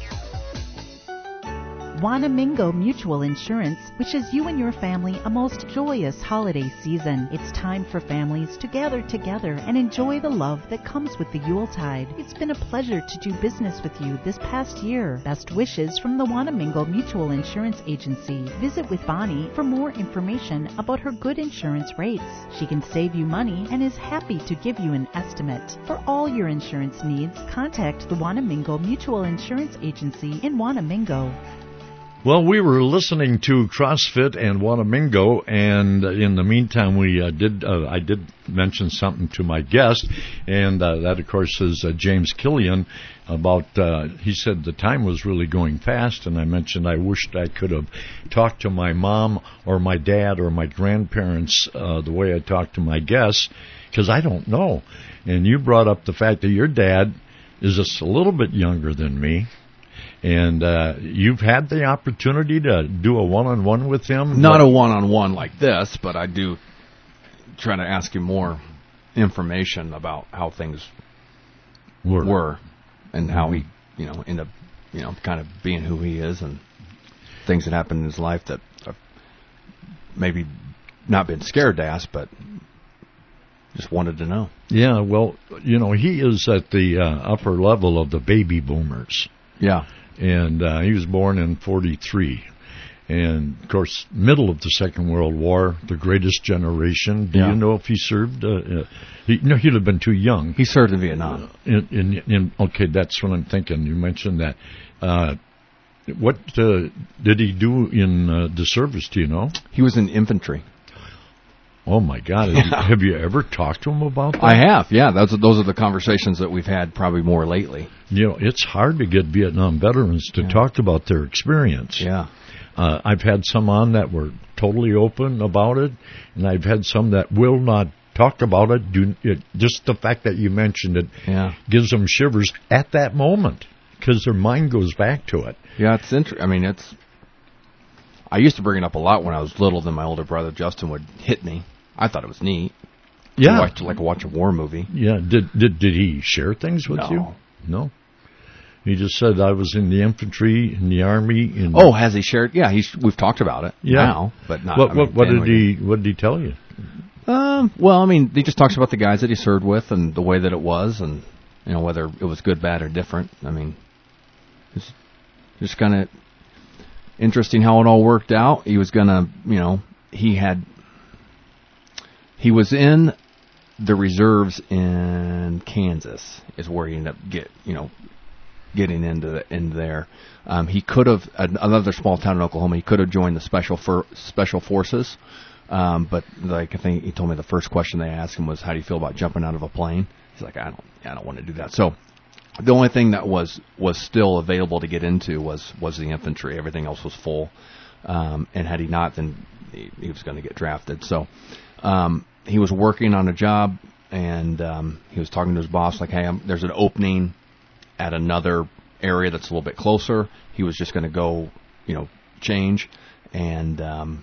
Wanamingo Mutual Insurance wishes you and your family a most joyous holiday season. It's time for families to gather together and enjoy the love that comes with the Yuletide. It's been a pleasure to do business with you this past year. Best wishes from the Wanamingo Mutual Insurance Agency. Visit with Bonnie for more information about her good insurance rates. She can save you money and is happy to give you an estimate. For all your insurance needs, contact the Wanamingo Mutual Insurance Agency in Wanamingo. Well, we were listening to CrossFit and Wanamingo, and in the meantime, I did mention something to my guest, and that, of course, is James Killian. He said the time was really going fast, and I mentioned I wished I could have talked to my mom or my dad or my grandparents the way I talked to my guests, because I don't know. And you brought up the fact that your dad is just a little bit younger than me. And you've had the opportunity to do a one-on-one with him? Not a one-on-one like this, but I do try to ask him more information about how things were and how he, ended up, kind of being who he is and things that happened in his life that I've maybe not been scared to ask, but just wanted to know. Yeah, well, he is at the upper level of the baby boomers. Yeah. And he was born in 43. And, of course, middle of the Second World War, the greatest generation. Do you know if he served? He'd have been too young. He served in Vietnam. Okay, that's what I'm thinking. You mentioned that. What did he do in the service, do you know? He was in infantry. Oh, my God. Have you ever talked to him about that? I have, yeah. Those are the conversations that we've had probably more lately. It's hard to get Vietnam veterans to talk about their experience. Yeah. I've had some on that were totally open about it, and I've had some that will not talk about it. Just the fact that you mentioned it gives them shivers at that moment because their mind goes back to it. Yeah, it's interesting. I mean, I used to bring it up a lot when I was little. Then my older brother Justin would hit me. I thought it was neat. Yeah, watch a war movie. Yeah. Did he share things with you? No. He just said, I was in the infantry, in the army. Has he shared? Yeah, we've talked about it now, but not. What did he tell you? Well, I mean, he just talks about the guys that he served with and the way that it was, and whether it was good, bad, or different. I mean, it's just kind of interesting how it all worked out. He was gonna, he was in the reserves in Kansas, is where he ended up getting into there. He could have, another small town in Oklahoma, he could have joined the special forces, but I think he told me the first question they asked him was, how do you feel about jumping out of a plane? He's like, I don't want to do that. So the only thing that was still available to get into was the infantry. Everything else was full, and had he not, then he was going to get drafted. So he was working on a job, and he was talking to his boss like, hey, there's an opening at another area that's a little bit closer. He was just going to go, change. And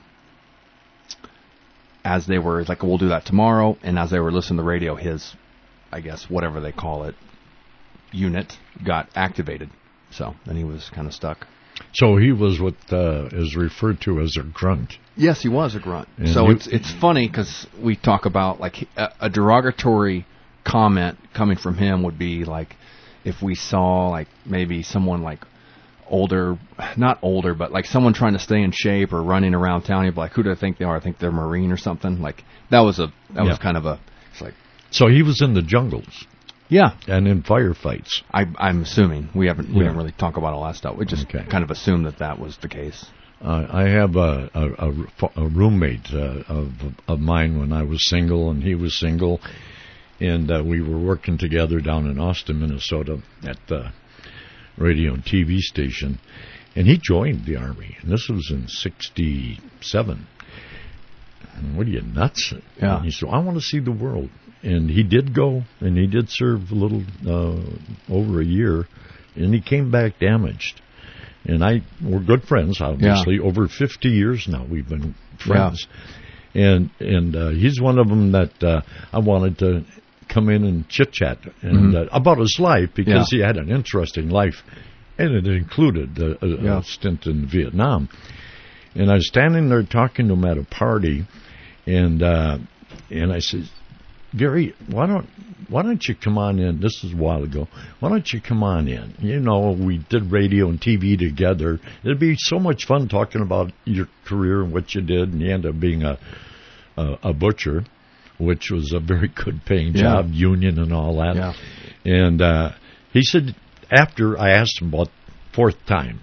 as they were like, we'll do that tomorrow. And as they were listening to the radio, his, I guess, whatever they call it, unit got activated. So then he was kind of stuck. So he was what is referred to as a grunt. Yes, he was a grunt. And so it's funny because we talk about like a derogatory comment coming from him would be like, if we saw like maybe someone like not older, but like someone trying to stay in shape or running around town, you'd be like, who do I think they are? I think they're Marine or something. Like that was kind of it's like. So he was in the jungles. Yeah. And in firefights. I'm assuming. We haven't really talked about all that stuff. We just kind of assumed that was the case. I have a roommate of mine when I was single and he was single. And we were working together down in Austin, Minnesota at the radio and TV station. And he joined the Army. And this was in 1967. And what are you, nuts? Yeah. And he said, I want to see the world. And he did go, and he did serve a little over a year. And he came back damaged. And we're good friends, obviously. Yeah. Over 50 years now we've been friends. Yeah. And he's one of them that I wanted to come in and chit-chat and about his life because he had an interesting life, and it included a stint in Vietnam. And I was standing there talking to him at a party, and I said, Gary, why don't you come on in? This is a while ago. Why don't you come on in? We did radio and TV together. It'd be so much fun talking about your career and what you did, and you ended up being a butcher, which was a very good paying job, union and all that. Yeah. And he said, after I asked him about fourth time,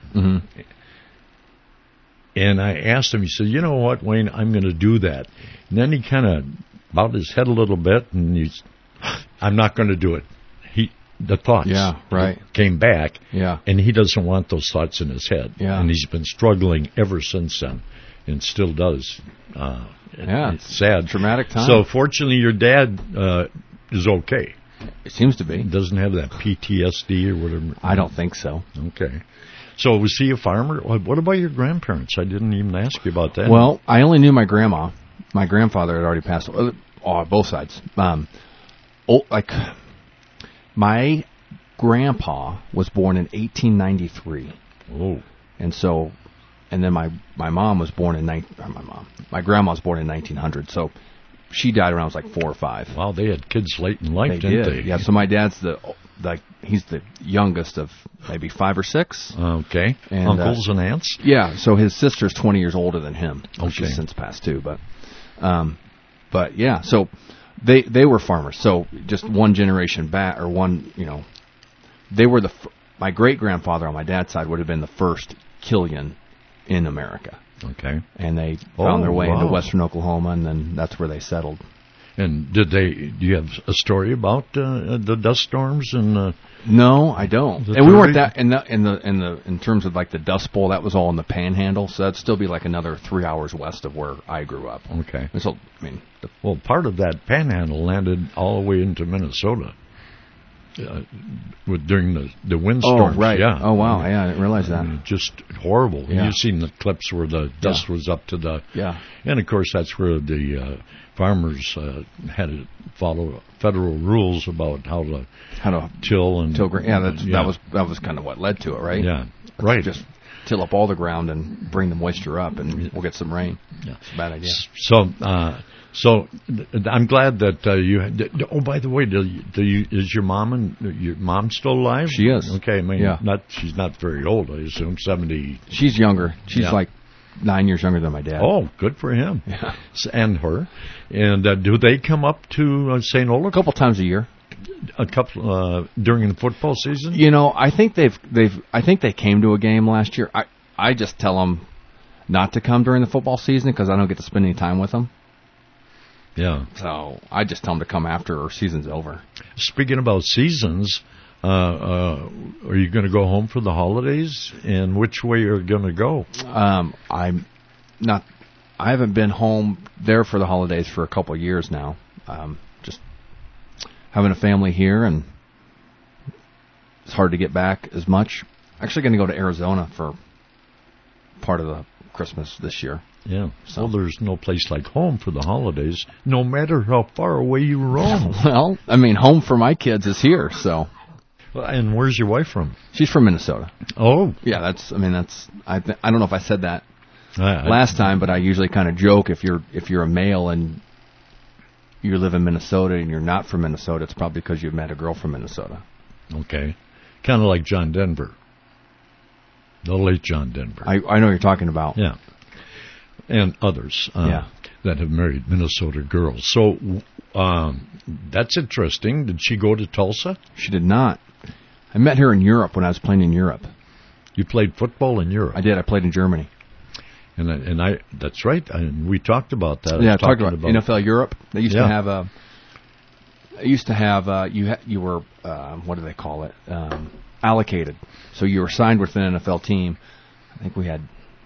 and I asked him, he said, you know what, Wayne, I'm going to do that. And then he kind of bowed his head a little bit, and I'm not going to do it. The thoughts came back, and he doesn't want those thoughts in his head. Yeah. And he's been struggling ever since then, and still does. It's sad. Traumatic time. So fortunately, your dad is okay. It seems to be. He doesn't have that PTSD or whatever. I don't think so. Okay. So was he a farmer? What about your grandparents? I didn't even ask you about that. Well, I only knew my grandma. my grandfather had already passed away. Both sides. My grandpa was born in 1893. Oh. And then my mom was born in my grandma was born in 1900. So she died when I was like 4 or 5. Wow, they had kids late in life, didn't they? Yeah. So my dad's he's the youngest of maybe 5 or 6. Okay. And, uncles and aunts. Yeah. So his sister's 20 years older than him. Okay. She's since passed too, but yeah. So they were farmers. So just one generation back, or one, they were my great grandfather on my dad's side would have been the first Killian in America. Okay. And they found their way into western Oklahoma, and then that's where they settled. And do you have a story about the dust storms and? No, I don't. And we weren't that in terms of like the Dust Bowl. That was all in the Panhandle, so that'd still be like another 3 hours west of where I grew up. Okay. And so part of that Panhandle landed all the way into Minnesota. During the windstorms. Oh, right. Yeah. Oh, wow. Yeah, I didn't realize that. Just horrible. Yeah. You've seen the clips where the dust was up to the... Yeah. And, of course, that's where the farmers had to follow federal rules about how to till and... Till grain. Yeah, that was kind of what led to it, right? Yeah. Right. Just till up all the ground and bring the moisture up, and we'll get some rain. Yeah. It's a bad idea. So I'm glad that you. Oh, by the way, is your mom still alive? She is. Okay, I mean, yeah. She's not very old. I assume 70. She's younger. She's like 9 years younger than my dad. Oh, good for him. Yeah. And her. And do they come up to St. Olaf? A couple times a year. A couple during the football season. I think they came to a game last year. I just tell them not to come during the football season because I don't get to spend any time with them. Yeah. So I just tell them to come after our season's over. Speaking about seasons, are you going to go home for the holidays? And which way are you going to go? I'm not. I haven't been home there for the holidays for a couple of years now. Just having a family here, and it's hard to get back as much. Actually, going to go to Arizona for part of the Christmas this year. Yeah. So. Well, there's no place like home for the holidays, no matter how far away you roam. Well, I mean, home for my kids is here, so. Well, and where's your wife from? She's from Minnesota. Oh. Yeah, I don't know if I said that last time, but I usually kind of joke if you're a male and you live in Minnesota and you're not from Minnesota, it's probably because you've met a girl from Minnesota. Okay. Kind of like John Denver. The late John Denver. I know what you're talking about. Yeah. And others that have married Minnesota girls. So that's interesting. Did she go to Tulsa? She did not. I met her in Europe when I was playing in Europe. You played football in Europe? I did. I played in Germany. And I that's right. And we talked about that. Yeah, I talked about NFL Europe. They used to have you were what do they call it? Allocated. So you were signed with an NFL team. I think we had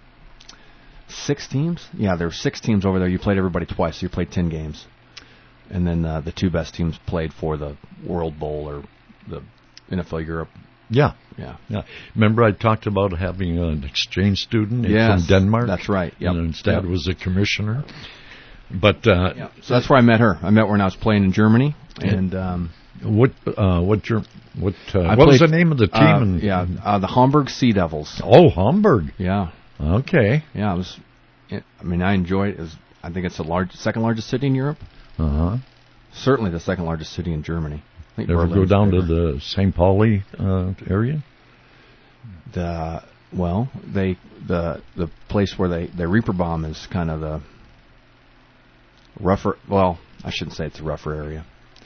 6 teams? Yeah, there were 6 teams over there. You played everybody twice, so you played 10 games. And then the 2 best teams played for the World Bowl or the NFL Europe. Yeah. Yeah. Remember I talked about having an exchange student from Denmark? That's right. Yep. And instead was a commissioner. But so that's where I met her. I met her when I was playing in Germany. And what was the name of the team? The Hamburg Sea Devils. Oh, Hamburg. Yeah. Okay. Yeah, I enjoyed it. I think it's the second largest city in Europe. Uh-huh. Certainly the second largest city in Germany. I think ever go down to the St. Pauli area? The place where they Reeperbahn is kind of the rougher. Well, I shouldn't say it's a rougher area.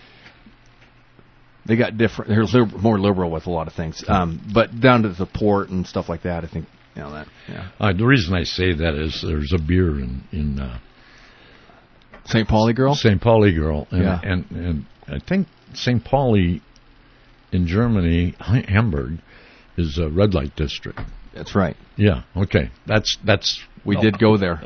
They got different. They're more liberal with a lot of things. But down to the port and stuff like that, I think. The reason I say that is there's a beer in St. Pauli Girl. St. Pauli Girl, and I think St. Pauli in Germany, Hamburg, is a red light district. That's right. Yeah. Okay. That's. We did go there.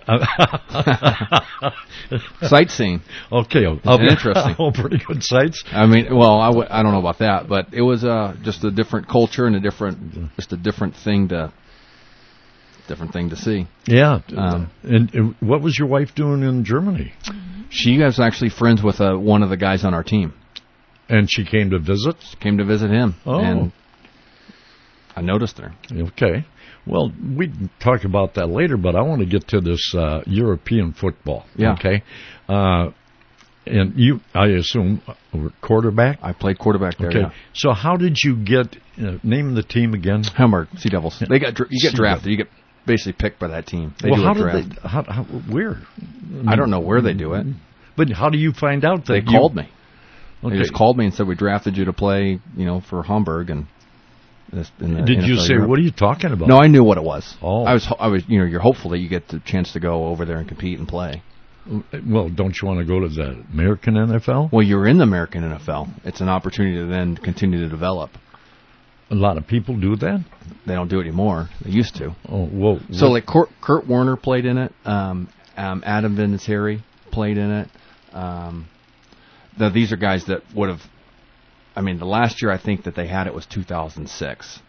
Sightseeing. Okay. Interesting. Pretty good sights. I mean, I don't know about that, but it was just a different culture and a different thing to different thing to see. Yeah. And what was your wife doing in Germany? She was actually friends with one of the guys on our team. And she came to visit? Came to visit him. Oh. And I noticed her. Okay. Well, we can talk about that later, but I want to get to this European football. Yeah. Okay. And you, I assume, were quarterback? I played quarterback there, okay. yeah. So how did you get, name the team again? Hamburg Sea Devils. You get drafted. You get basically picked by that team. They do a draft. Where? I don't know where they do it. But how do you find out that they called me? Okay. They just called me and said, we drafted you to play, for Hamburg. And did you say, Europe. What are you talking about? No, I knew what it was. Oh. I was, you're hopeful that you get the chance to go over there and compete and play. Well, don't you want to go to the American NFL? Well, you're in the American NFL. It's an opportunity to then continue to develop. A lot of people do that? They don't do it anymore. They used to. Oh, well. So, like, Kurt Warner played in it. Adam Vinatieri played in it. These are guys that would have... I mean, the last year I think that they had it was 2006.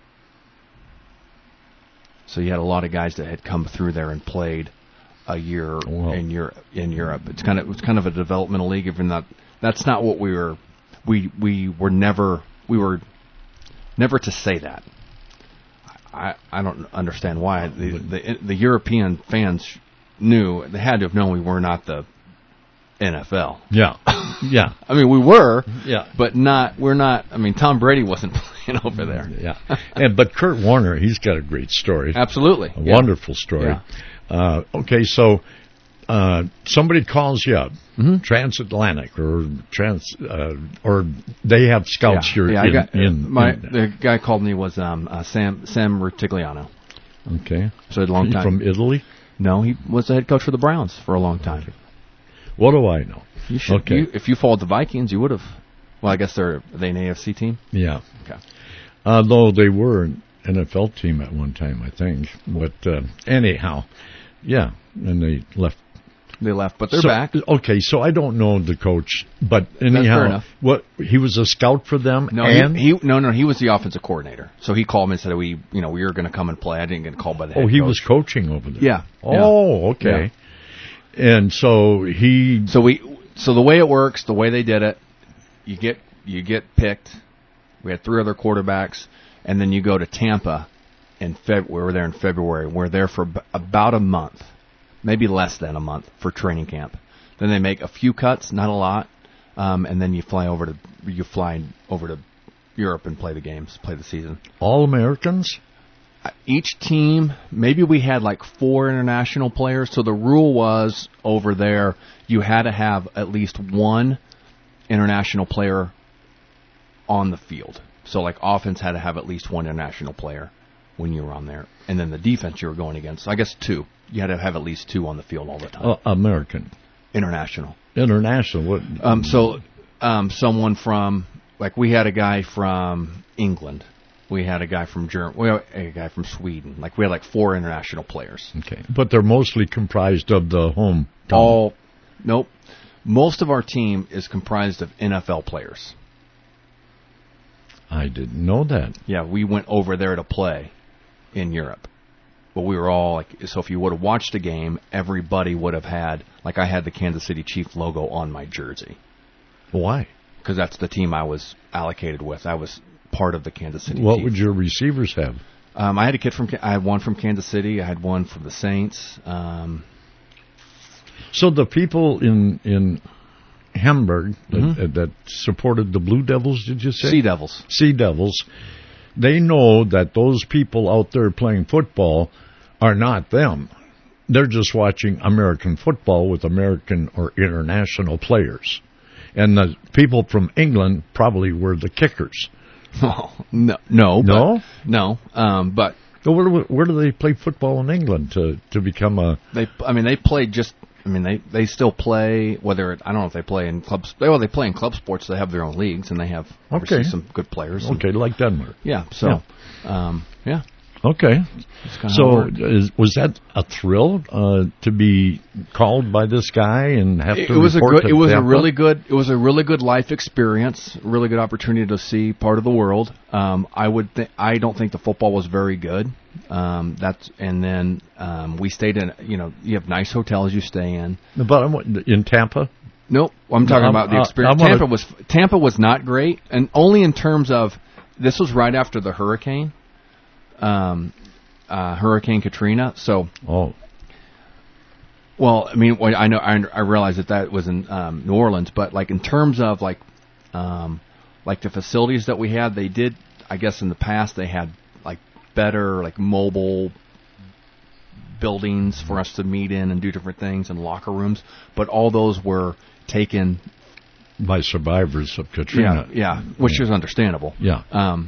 So you had a lot of guys that had come through there and played a year in Europe. It's kind of a developmental league. Even that's not what we were. We were never to say that. I don't understand why the European fans knew. They had to have known we were not the NFL. Yeah. Yeah. I mean, we were. Yeah. But we're not. I mean, Tom Brady wasn't playing over there. Yeah. But Kurt Warner, he's got a great story. Absolutely. A wonderful story. Yeah. Okay, so somebody calls you up, transatlantic or they have scouts here. Yeah, the guy called me was Sam Rutigliano. Okay, so a long time from Italy. No, he was the head coach for the Browns for a long time. Okay. What do I know? You should. Okay. If you followed the Vikings, you would have. Well, I guess are they an AFC team? Yeah. Okay. Though they were an NFL team at one time, I think. But anyhow, yeah, and they left. They left, but they're back. Okay, so I don't know the coach, but anyhow, that's fair enough. What he was a scout for them? No, he was the offensive coordinator. So he called me and said we were going to come and play. I didn't get called by the head coach. He was coaching over there. Yeah. Oh, okay. Yeah. And so So the way it works, the way they did it, you get picked. We had 3 other quarterbacks, and then you go to Tampa we were there in February. We're there for about a month, maybe less than a month for training camp. Then they make a few cuts, not a lot, and then you fly over to Europe and play the games, play the season. All Americans? Each team, maybe we had like 4 international players. So the rule was over there, you had to have at least 1 international player on the field. So like offense had to have at least 1 international player when you were on there. And then the defense you were going against, I guess 2. You had to have at least 2 on the field all the time. American. International. What? Someone from, like we had a guy from England. We had a guy from Germany. We had a guy from Sweden. Like we had like 4 international players. Okay, but they're mostly comprised of the home. Nope. Most of our team is comprised of NFL players. I didn't know that. Yeah, we went over there to play in Europe. But we were all like, so if you would have watched the game, everybody would have had, like I had the Kansas City Chief logo on my jersey. Why? Because that's the team I was allocated with. I was part of the Kansas City What Chiefs. Would your receivers have? I had one from Kansas City. I had one from the Saints. So the people in Hamburg that supported the Blue Devils, did you say? Sea Devils. Sea Devils. They know that those people out there playing football are not them. They're just watching American football with American or international players. And the people from England probably were the kickers. Oh, no. But where do they play football in England to become a? They play just. They still play. I don't know if they play in clubs. They play in club sports. They have their own leagues and they have some good players. Okay, like Denmark. Yeah. So, yeah. Okay. So Howard. was that a thrill to be called by this guy and have to It was report to it was a Tampa? really good it was a really good life experience, really good opportunity to see part of the world. I don't think the football was very good. We stayed in, you have nice hotels you stay in. But in Tampa? Nope, I'm talking about the experience. Tampa was not great, and only in terms of this was right after the hurricane. Hurricane Katrina. So, well, I mean, I realize that was in New Orleans, but like in terms of like the facilities that we had, they did. I guess in the past they had like better like mobile buildings for us to meet in and do different things and locker rooms, but all those were taken by survivors of Katrina. Yeah, which is understandable. Yeah.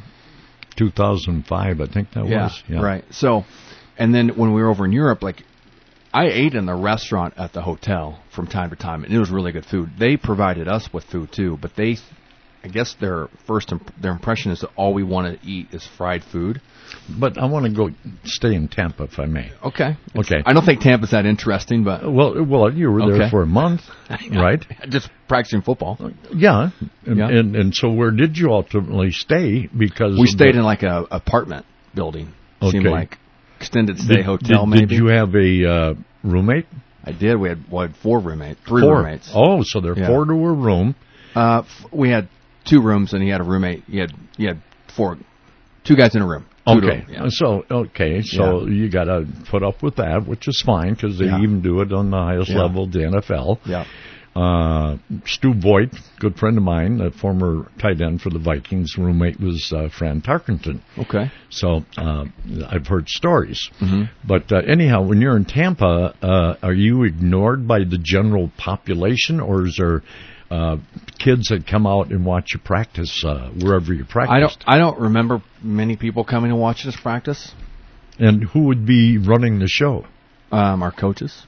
2005, I think that was. Yeah. Right. So, and then when we were over in Europe, like, I ate in the restaurant at the hotel from time to time, and it was really good food. They provided us with food, too, but I guess their impression is that all we want to eat is fried food. But I want to go stay in Tampa, if I may. Okay. Okay. I don't think Tampa's that interesting, but... Well, you were there for a month, right? Just practicing football. Yeah. And so where did you ultimately stay? Because we stayed in like a apartment building. Okay. Seemed like extended stay hotel, maybe. Did you have a roommate? I did. We had 4 roommates. 3 roommates. Oh, so there are 4 to a room. We had 2 rooms, and he had a roommate. He had 2 guys in a room. Okay, so you got to put up with that, which is fine because they even do it on the highest level, the NFL. Yeah. Stu Voigt, good friend of mine, a former tight end for the Vikings, roommate was Fran Tarkenton. Okay. So I've heard stories. Mm-hmm. But anyhow, when you're in Tampa, are you ignored by the general population, or is there kids that come out and watch you practice wherever you practice? I don't remember many people coming to watch us practice. And who would be running the show? Our coaches.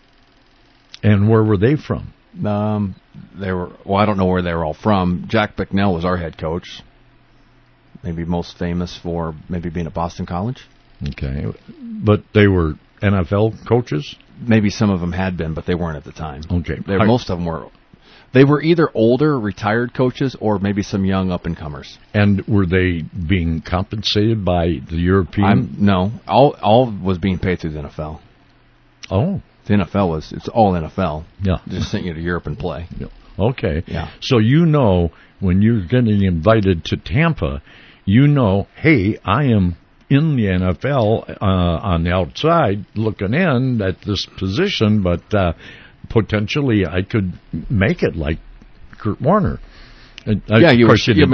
And where were they from? They were. Well, I don't know where they were all from. Jack Bicknell was our head coach. Maybe most famous for maybe being at Boston College. Okay, but they were NFL coaches. Maybe some of them had been, but they weren't at the time. Okay, most of them were. They were either older, retired coaches, or maybe some young up-and-comers. And were they being compensated by the European? No. All was being paid through the NFL. Oh. The NFL it's all NFL. Yeah. They just sent you to Europe and play. Yeah. Okay. Yeah. So when you're getting invited to Tampa, hey, I am in the NFL on the outside looking in at this position, but... potentially, I could make it like Kurt Warner. You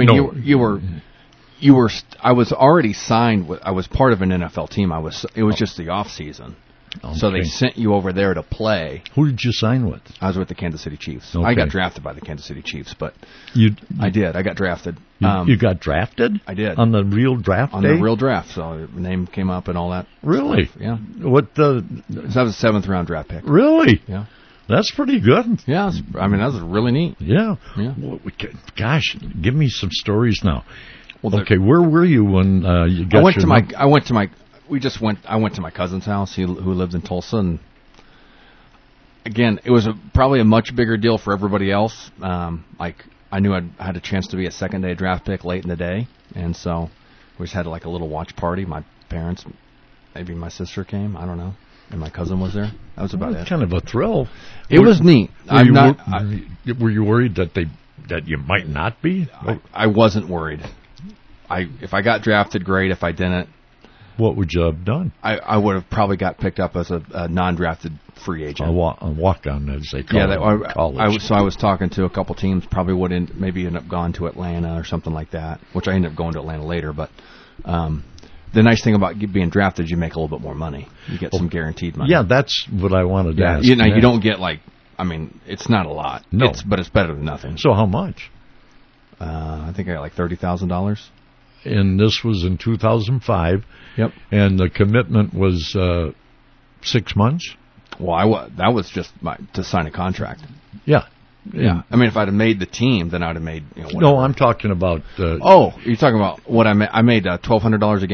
were. I was already signed. I was part of an NFL team. It was just the off season, so they sent you over there to play. Who did you sign with? I was with the Kansas City Chiefs. Okay. I got drafted by the Kansas City Chiefs, but I did. I got drafted. You got drafted? I did on the real draft. On day? the real draft. So the name came up and all that. Really? Stuff. Yeah. So that was a 7th round draft pick. Really? Yeah. That's pretty good. Yeah, that was really neat. Yeah. Gosh, give me some stories now. Well, okay, where were you when you got I went to my cousin's house, who lived in Tulsa, and again, it was probably a much bigger deal for everybody else. I knew I had a chance to be a second-day draft pick late in the day, and so we just had like a little watch party. My parents, maybe my sister came, I don't know. And my cousin was there. That was about it. Kind of a thrill. It was neat. Were you worried that you might not be? I wasn't worried. If I got drafted, great. If I didn't, what would you have done? I would have probably got picked up as a non-drafted free agent. A walk-on, as they call it in college. So I was talking to a couple teams. Probably would maybe end up going to Atlanta or something like that. Which I ended up going to Atlanta later, but. The nice thing about being drafted is you make a little bit more money. You get some guaranteed money. Yeah, that's what I wanted to ask. You don't get it's not a lot. No. But it's better than nothing. So how much? I think I got like $30,000. And this was in 2005. Yep. And the commitment was 6 months? Well, that was just to sign a contract. Yeah. Yeah, I mean, if I'd have made the team, then I'd have made. No, I'm talking about. You're talking about what I made? I made $1,200 a game.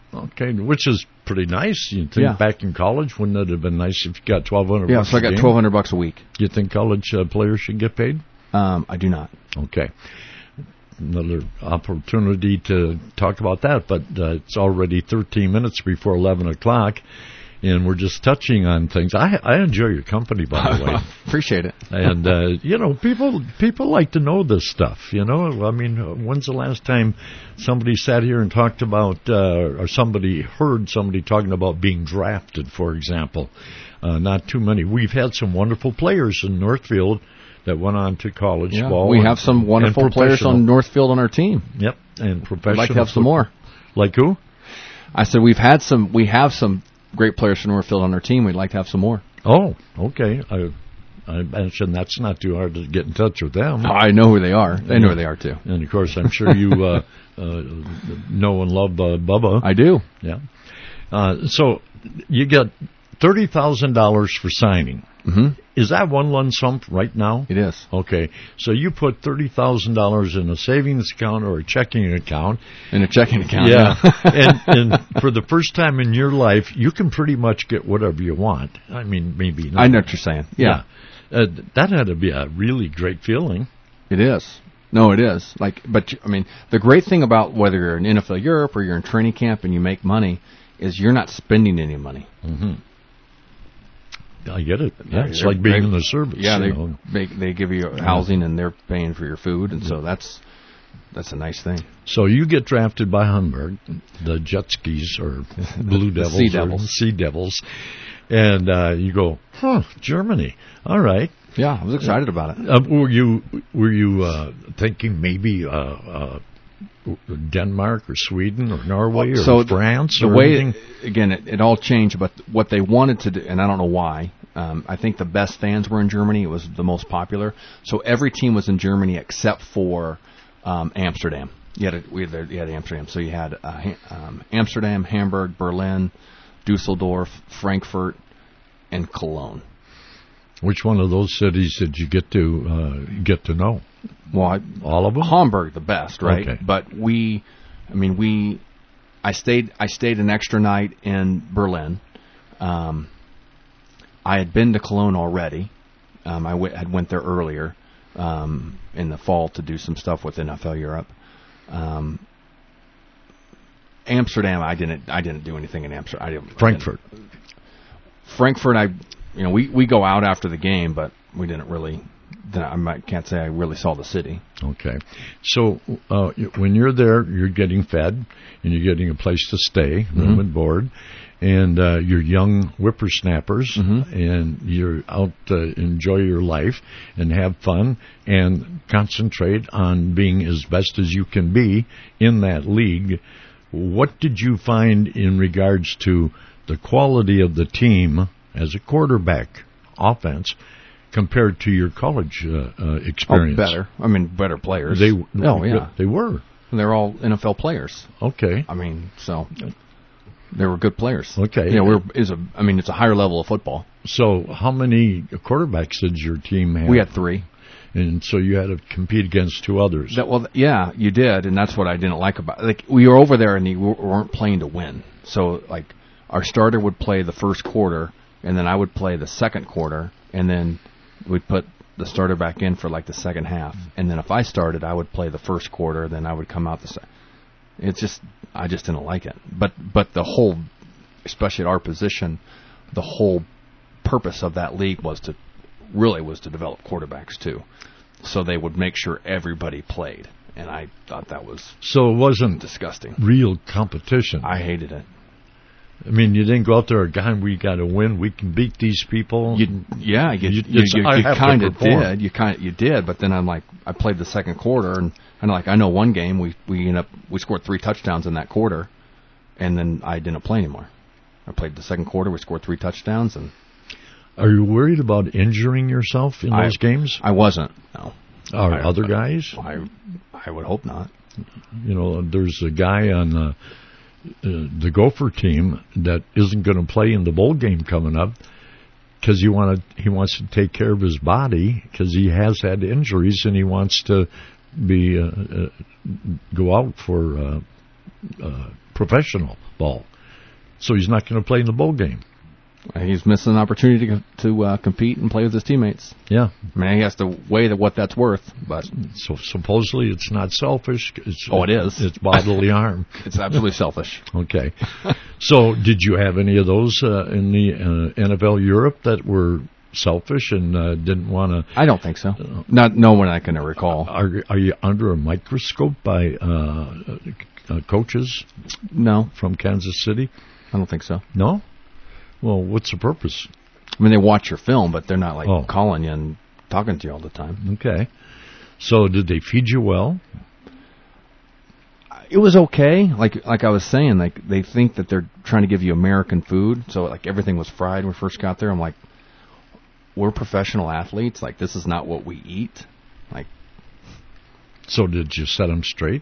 Okay, which is pretty nice. You think back in college, wouldn't it have been nice if you got $1,200? Yeah, so I got $1,200 a week. Do you think college players should get paid? I do not. Okay. Another opportunity to talk about that, but it's already 13 minutes before 11 o'clock, and we're just touching on things. I enjoy your company, by the way. Appreciate it. And, people like to know this stuff, I mean, when's the last time somebody sat here and talked about, or somebody heard somebody talking about being drafted, for example? Not too many. We've had some wonderful players in Northfield that went on to college ball. We have some wonderful players on Northfield on our team. Yep, and professional. I'd like to have some more. Like who? I said we have some great players from Northfield on our team. We'd like to have some more. Oh, okay. I mentioned that's not too hard to get in touch with them. I know who they are. They know who they are, too. And, of course, I'm sure you know and love Bubba. I do. Yeah. So you get $30,000 for signing. Mm-hmm. Is that one lump sum right now? It is. Okay. So you put $30,000 in a savings account or a checking account. In a checking account, yeah. and for the first time in your life, you can pretty much get whatever you want. I mean, maybe not. I know what you're saying. Yeah. That had to be a really great feeling. It is. No, it is. But I mean, the great thing about whether you're in NFL Europe or you're in training camp and you make money is you're not spending any money. Mm-hmm. I get it. Yeah, it's like being in the service. Yeah, they give you housing and they're paying for your food, and so that's a nice thing. So you get drafted by Hamburg, the Jet Skis or Blue Devils, Sea Devils, and you go, Germany. All right. Yeah, I was excited about it. Were you thinking maybe Denmark or Sweden or Norway or France? The way, again, it all changed, but what they wanted to do, and I don't know why, I think the best fans were in Germany. It was the most popular. So every team was in Germany except for Amsterdam. You had Amsterdam. So you had Amsterdam, Hamburg, Berlin, Dusseldorf, Frankfurt, and Cologne. Which one of those cities did you get to know? Well, all of them. Hamburg, the best, right? Okay. But I stayed an extra night in Berlin. I had been to Cologne already. I went there earlier in the fall to do some stuff with NFL Europe. Amsterdam, I didn't do anything in Amsterdam. Frankfurt, we go out after the game, but we didn't really. Can't say I really saw the city. Okay. So when you're there, you're getting fed, and you're getting a place to stay, room and board, and you're young whippersnappers, and you're out to enjoy your life and have fun and concentrate on being as best as you can be in that league. What did you find in regards to the quality of the team as a quarterback offense compared to your college experience? Better. I mean, better players. They were. They're all NFL players. Okay. I mean, so they were good players. Okay. It's a higher level of football. So how many quarterbacks did your team have? We had 3. And so you had to compete against 2 others. Yeah, you did, and that's what I didn't like about it. We were over there, and we weren't playing to win. So, our starter would play the first quarter, and then I would play the second quarter, and then we'd put the starter back in for the second half. And then if I started, I would play the first quarter, then I would come out I just didn't like it. But the whole, especially at our position, the whole purpose of that league was to develop quarterbacks too. So they would make sure everybody played. And I thought that was so it wasn't disgusting. Real competition. I hated it. I mean, you didn't go out there, God, we got to win. We can beat these people. You kind of did. You did, but then I played the second quarter, and I know one game we scored 3 touchdowns in that quarter, and then I didn't play anymore. I played the second quarter. We scored 3 touchdowns, and. Are you worried about injuring yourself in those games? I wasn't. No. Are other guys? I would hope not. There's a guy on the Gopher team that isn't going to play in the bowl game coming up because he wants to take care of his body because he has had injuries and he wants to go out for professional ball. So he's not going to play in the bowl game. He's missing an opportunity to compete and play with his teammates. Yeah. I mean, he has to weigh what that's worth. But so supposedly it's not selfish. It is. It's bodily harm. It's absolutely selfish. Okay. So did you have any of those in the NFL Europe that were selfish and didn't want to? I don't think so. No one I can recall. Are you under a microscope by coaches? No. From Kansas City? I don't think so. No? Well, what's the purpose? I mean, they watch your film, but they're not calling you and talking to you all the time. Okay. So did they feed you well? It was okay. Like I was saying, they think that they're trying to give you American food, so everything was fried when we first got there. I'm like, we're professional athletes. This is not what we eat. So did you set them straight?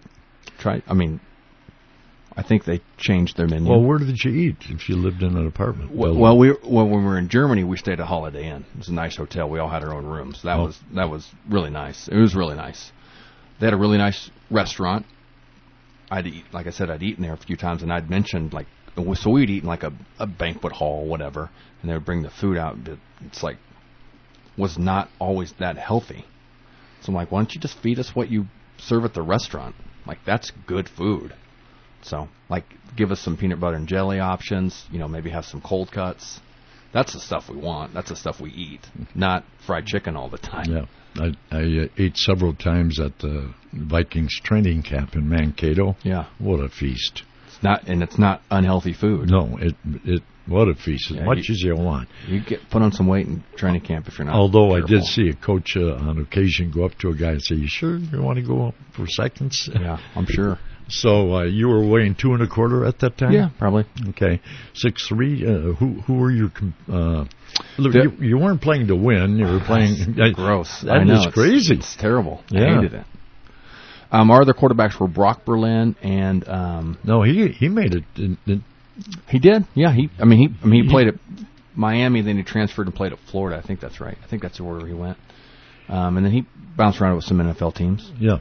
I think they changed their menu. Well, where did you eat if you lived in an apartment? Well, when we were in Germany, we stayed at Holiday Inn. It was a nice hotel. We all had our own rooms. That was really nice. It was really nice. They had a really nice restaurant. I'd eaten there a few times, and I'd mentioned so we'd eat in a banquet hall or whatever, and they would bring the food out. But it's was not always that healthy. So I'm like, why don't you just feed us what you serve at the restaurant? That's good food. So, give us some peanut butter and jelly options, maybe have some cold cuts. That's the stuff we want. That's the stuff we eat, not fried chicken all the time. Yeah. I ate several times at the Vikings training camp in Mankato. Yeah. What a feast. It's not unhealthy food. No, what a feast, as much as you want. You put on some weight in training camp if you're not Although careful. I did see a coach on occasion go up to a guy and say, "You sure you want to go up for seconds?" Yeah, I'm sure. So you were weighing 2 1/4 at that time? Yeah, probably. Okay, 6'3". Who were your? You weren't playing to win. You were playing. Gross. That is crazy. It's terrible. Yeah. I hated it. Our other quarterbacks were Brock Berlin and. No, he made it. He did. Yeah. He played at Miami, then he transferred and played at Florida. I think that's right. I think that's where he went. And then he bounced around with some NFL teams. Yeah.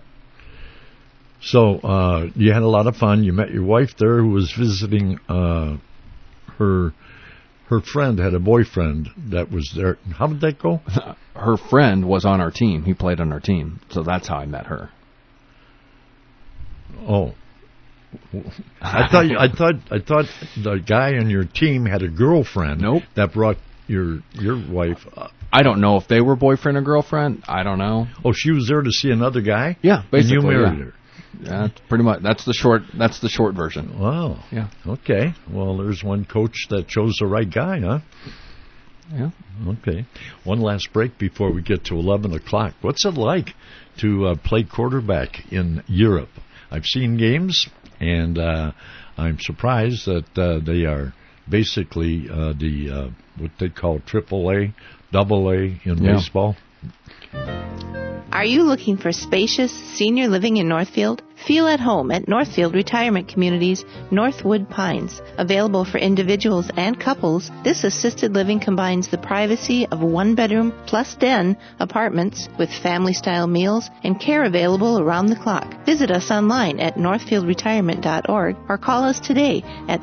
So you had a lot of fun. You met your wife there, who was visiting. Her friend had a boyfriend that was there. How did that go? Her friend was on our team. He played on our team, so that's how I met her. Oh, I thought the guy on your team had a girlfriend. Nope. That brought your wife. I don't know if they were boyfriend or girlfriend. I don't know. Oh, she was there to see another guy? Yeah, basically. And you married her. Yeah, pretty much. That's the short version. Wow. Yeah. Okay. Well, there's one coach that chose the right guy, huh? Yeah. Okay. One last break before we get to 11 o'clock. What's it like to play quarterback in Europe? I've seen games, and I'm surprised that they are basically what they call AAA, AA in baseball. Are you looking for spacious senior living in Northfield? Feel at home at Northfield Retirement Community's Northwood Pines. Available for individuals and couples, this assisted living combines the privacy of one-bedroom plus den apartments with family-style meals and care available around the clock. Visit us online at northfieldretirement.org or call us today at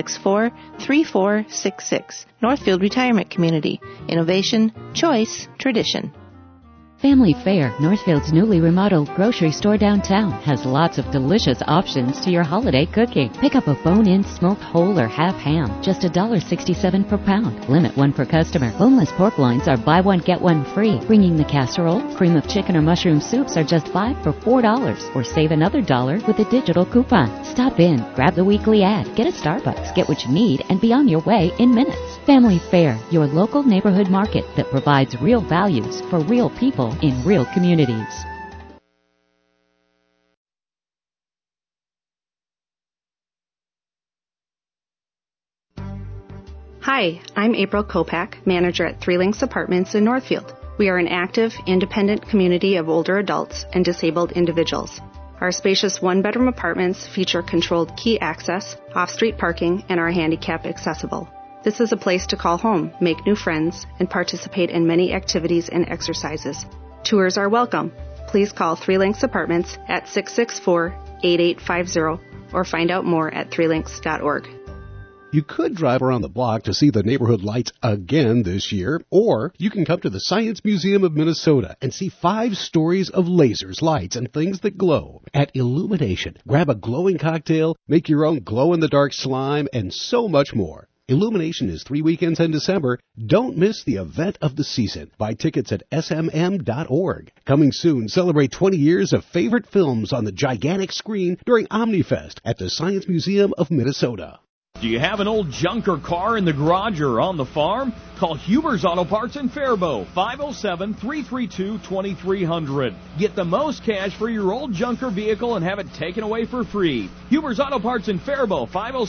664-3466. Northfield Retirement Community. Innovation, choice, tradition. Family Fare, Northfield's newly remodeled grocery store downtown, has lots of delicious options to your holiday cooking. Pick up a bone-in smoked whole or half ham, just $1.67 per pound. Limit one per customer. Boneless pork loins are buy one, get one free. Bringing the casserole, cream of chicken or mushroom soups are just $5 for $4. Or save another $1 with a digital coupon. Stop in, grab the weekly ad, get a Starbucks, get what you need, and be on your way in minutes. Family Fare, your local neighborhood market that provides real values for real people in real communities. Hi, I'm April Kopak, manager at Three Links Apartments in Northfield. We are an active, independent community of older adults and disabled individuals. Our spacious one-bedroom apartments feature controlled key access, off-street parking, and are handicap accessible. This is a place to call home, make new friends, and participate in many activities and exercises. Tours are welcome. Please call Three Links Apartments at 664-8850 or find out more at 3links.org. You could drive around the block to see the neighborhood lights again this year, or you can come to the Science Museum of Minnesota and see 5 stories of lasers, lights, and things that glow. At Illumination, grab a glowing cocktail, make your own glow-in-the-dark slime, and so much more. Illumination is 3 weekends in December. Don't miss the event of the season. Buy tickets at smm.org. Coming soon, celebrate 20 years of favorite films on the gigantic screen during OmniFest at the Science Museum of Minnesota. Do you have an old junker car in the garage or on the farm? Call Huber's Auto Parts in Faribault, 507-332-2300. Get the most cash for your old junker vehicle and have it taken away for free. Huber's Auto Parts in Faribault,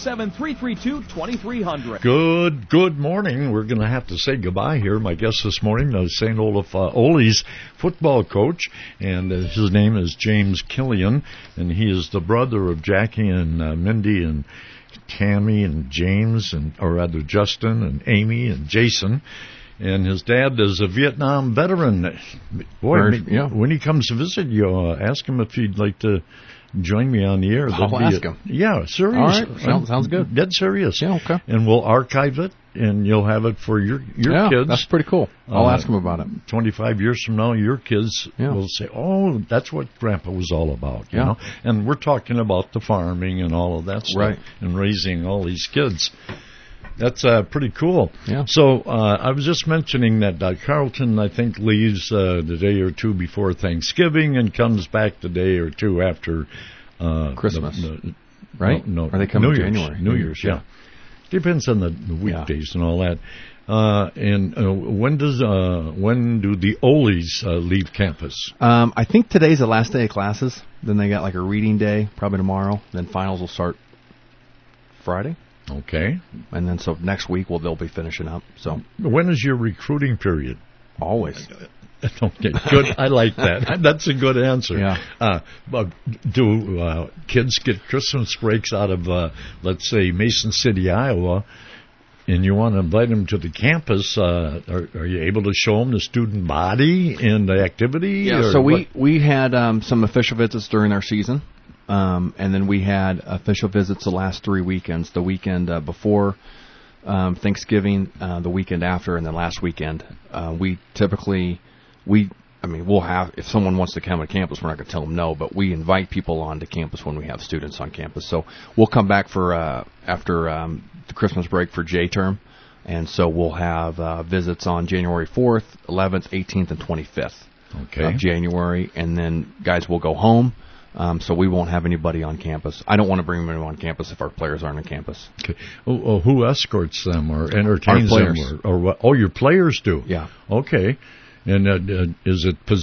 507-332-2300. Good morning. We're going to have to say goodbye here. My guest this morning is St. Olaf Ole's football coach, and his name is James Killian, and he is the brother of Jackie and Mindy and Tammy and James, or rather Justin and Amy and Jason. And his dad is a Vietnam veteran. Boy, when he comes to visit you, ask him if he'd like to join me on the air. I'll ask him. Yeah, serious. All right, sounds good. Dead serious. Yeah, okay. And we'll archive it, and you'll have it for your kids. That's pretty cool. I'll ask him about it. 25 years from now, your kids will say, oh, that's what Grandpa was all about. You know? And we're talking about the farming and all of that stuff, and raising all these kids. That's pretty cool. Yeah. So I was just mentioning that Carlton, I think, leaves the day or two before Thanksgiving and comes back the day or two after Christmas. Right? No, or they come in January. New Year's, yeah. Depends on the weekdays and all that. And when do the Ole's leave campus? I think today's the last day of classes. Then they got like a reading day, probably tomorrow. Then finals will start Friday. Okay. And then so next week they'll be finishing up. So when is your recruiting period? Always. Okay, good. I like that. That's a good answer. Yeah. But do kids get Christmas breaks out of, let's say, Mason City, Iowa, and you want to invite them to the campus? Are you able to show them the student body and the activity? Yeah. So we had some official visits during our season. And then we had official visits the last 3 weekends, the weekend before Thanksgiving, the weekend after, and then last weekend. We'll have, if someone wants to come to campus, we're not going to tell them no, but we invite people onto campus when we have students on campus. So we'll come back for after the Christmas break for J-term, and so we'll have visits on January 4th, 11th, 18th, and 25th of January, and then guys will go home. So we won't have anybody on campus. I don't want to bring anyone on campus if our players aren't on campus. Okay. Who escorts them or entertains them? Or what? Oh, your players do? Yeah. Okay. And is it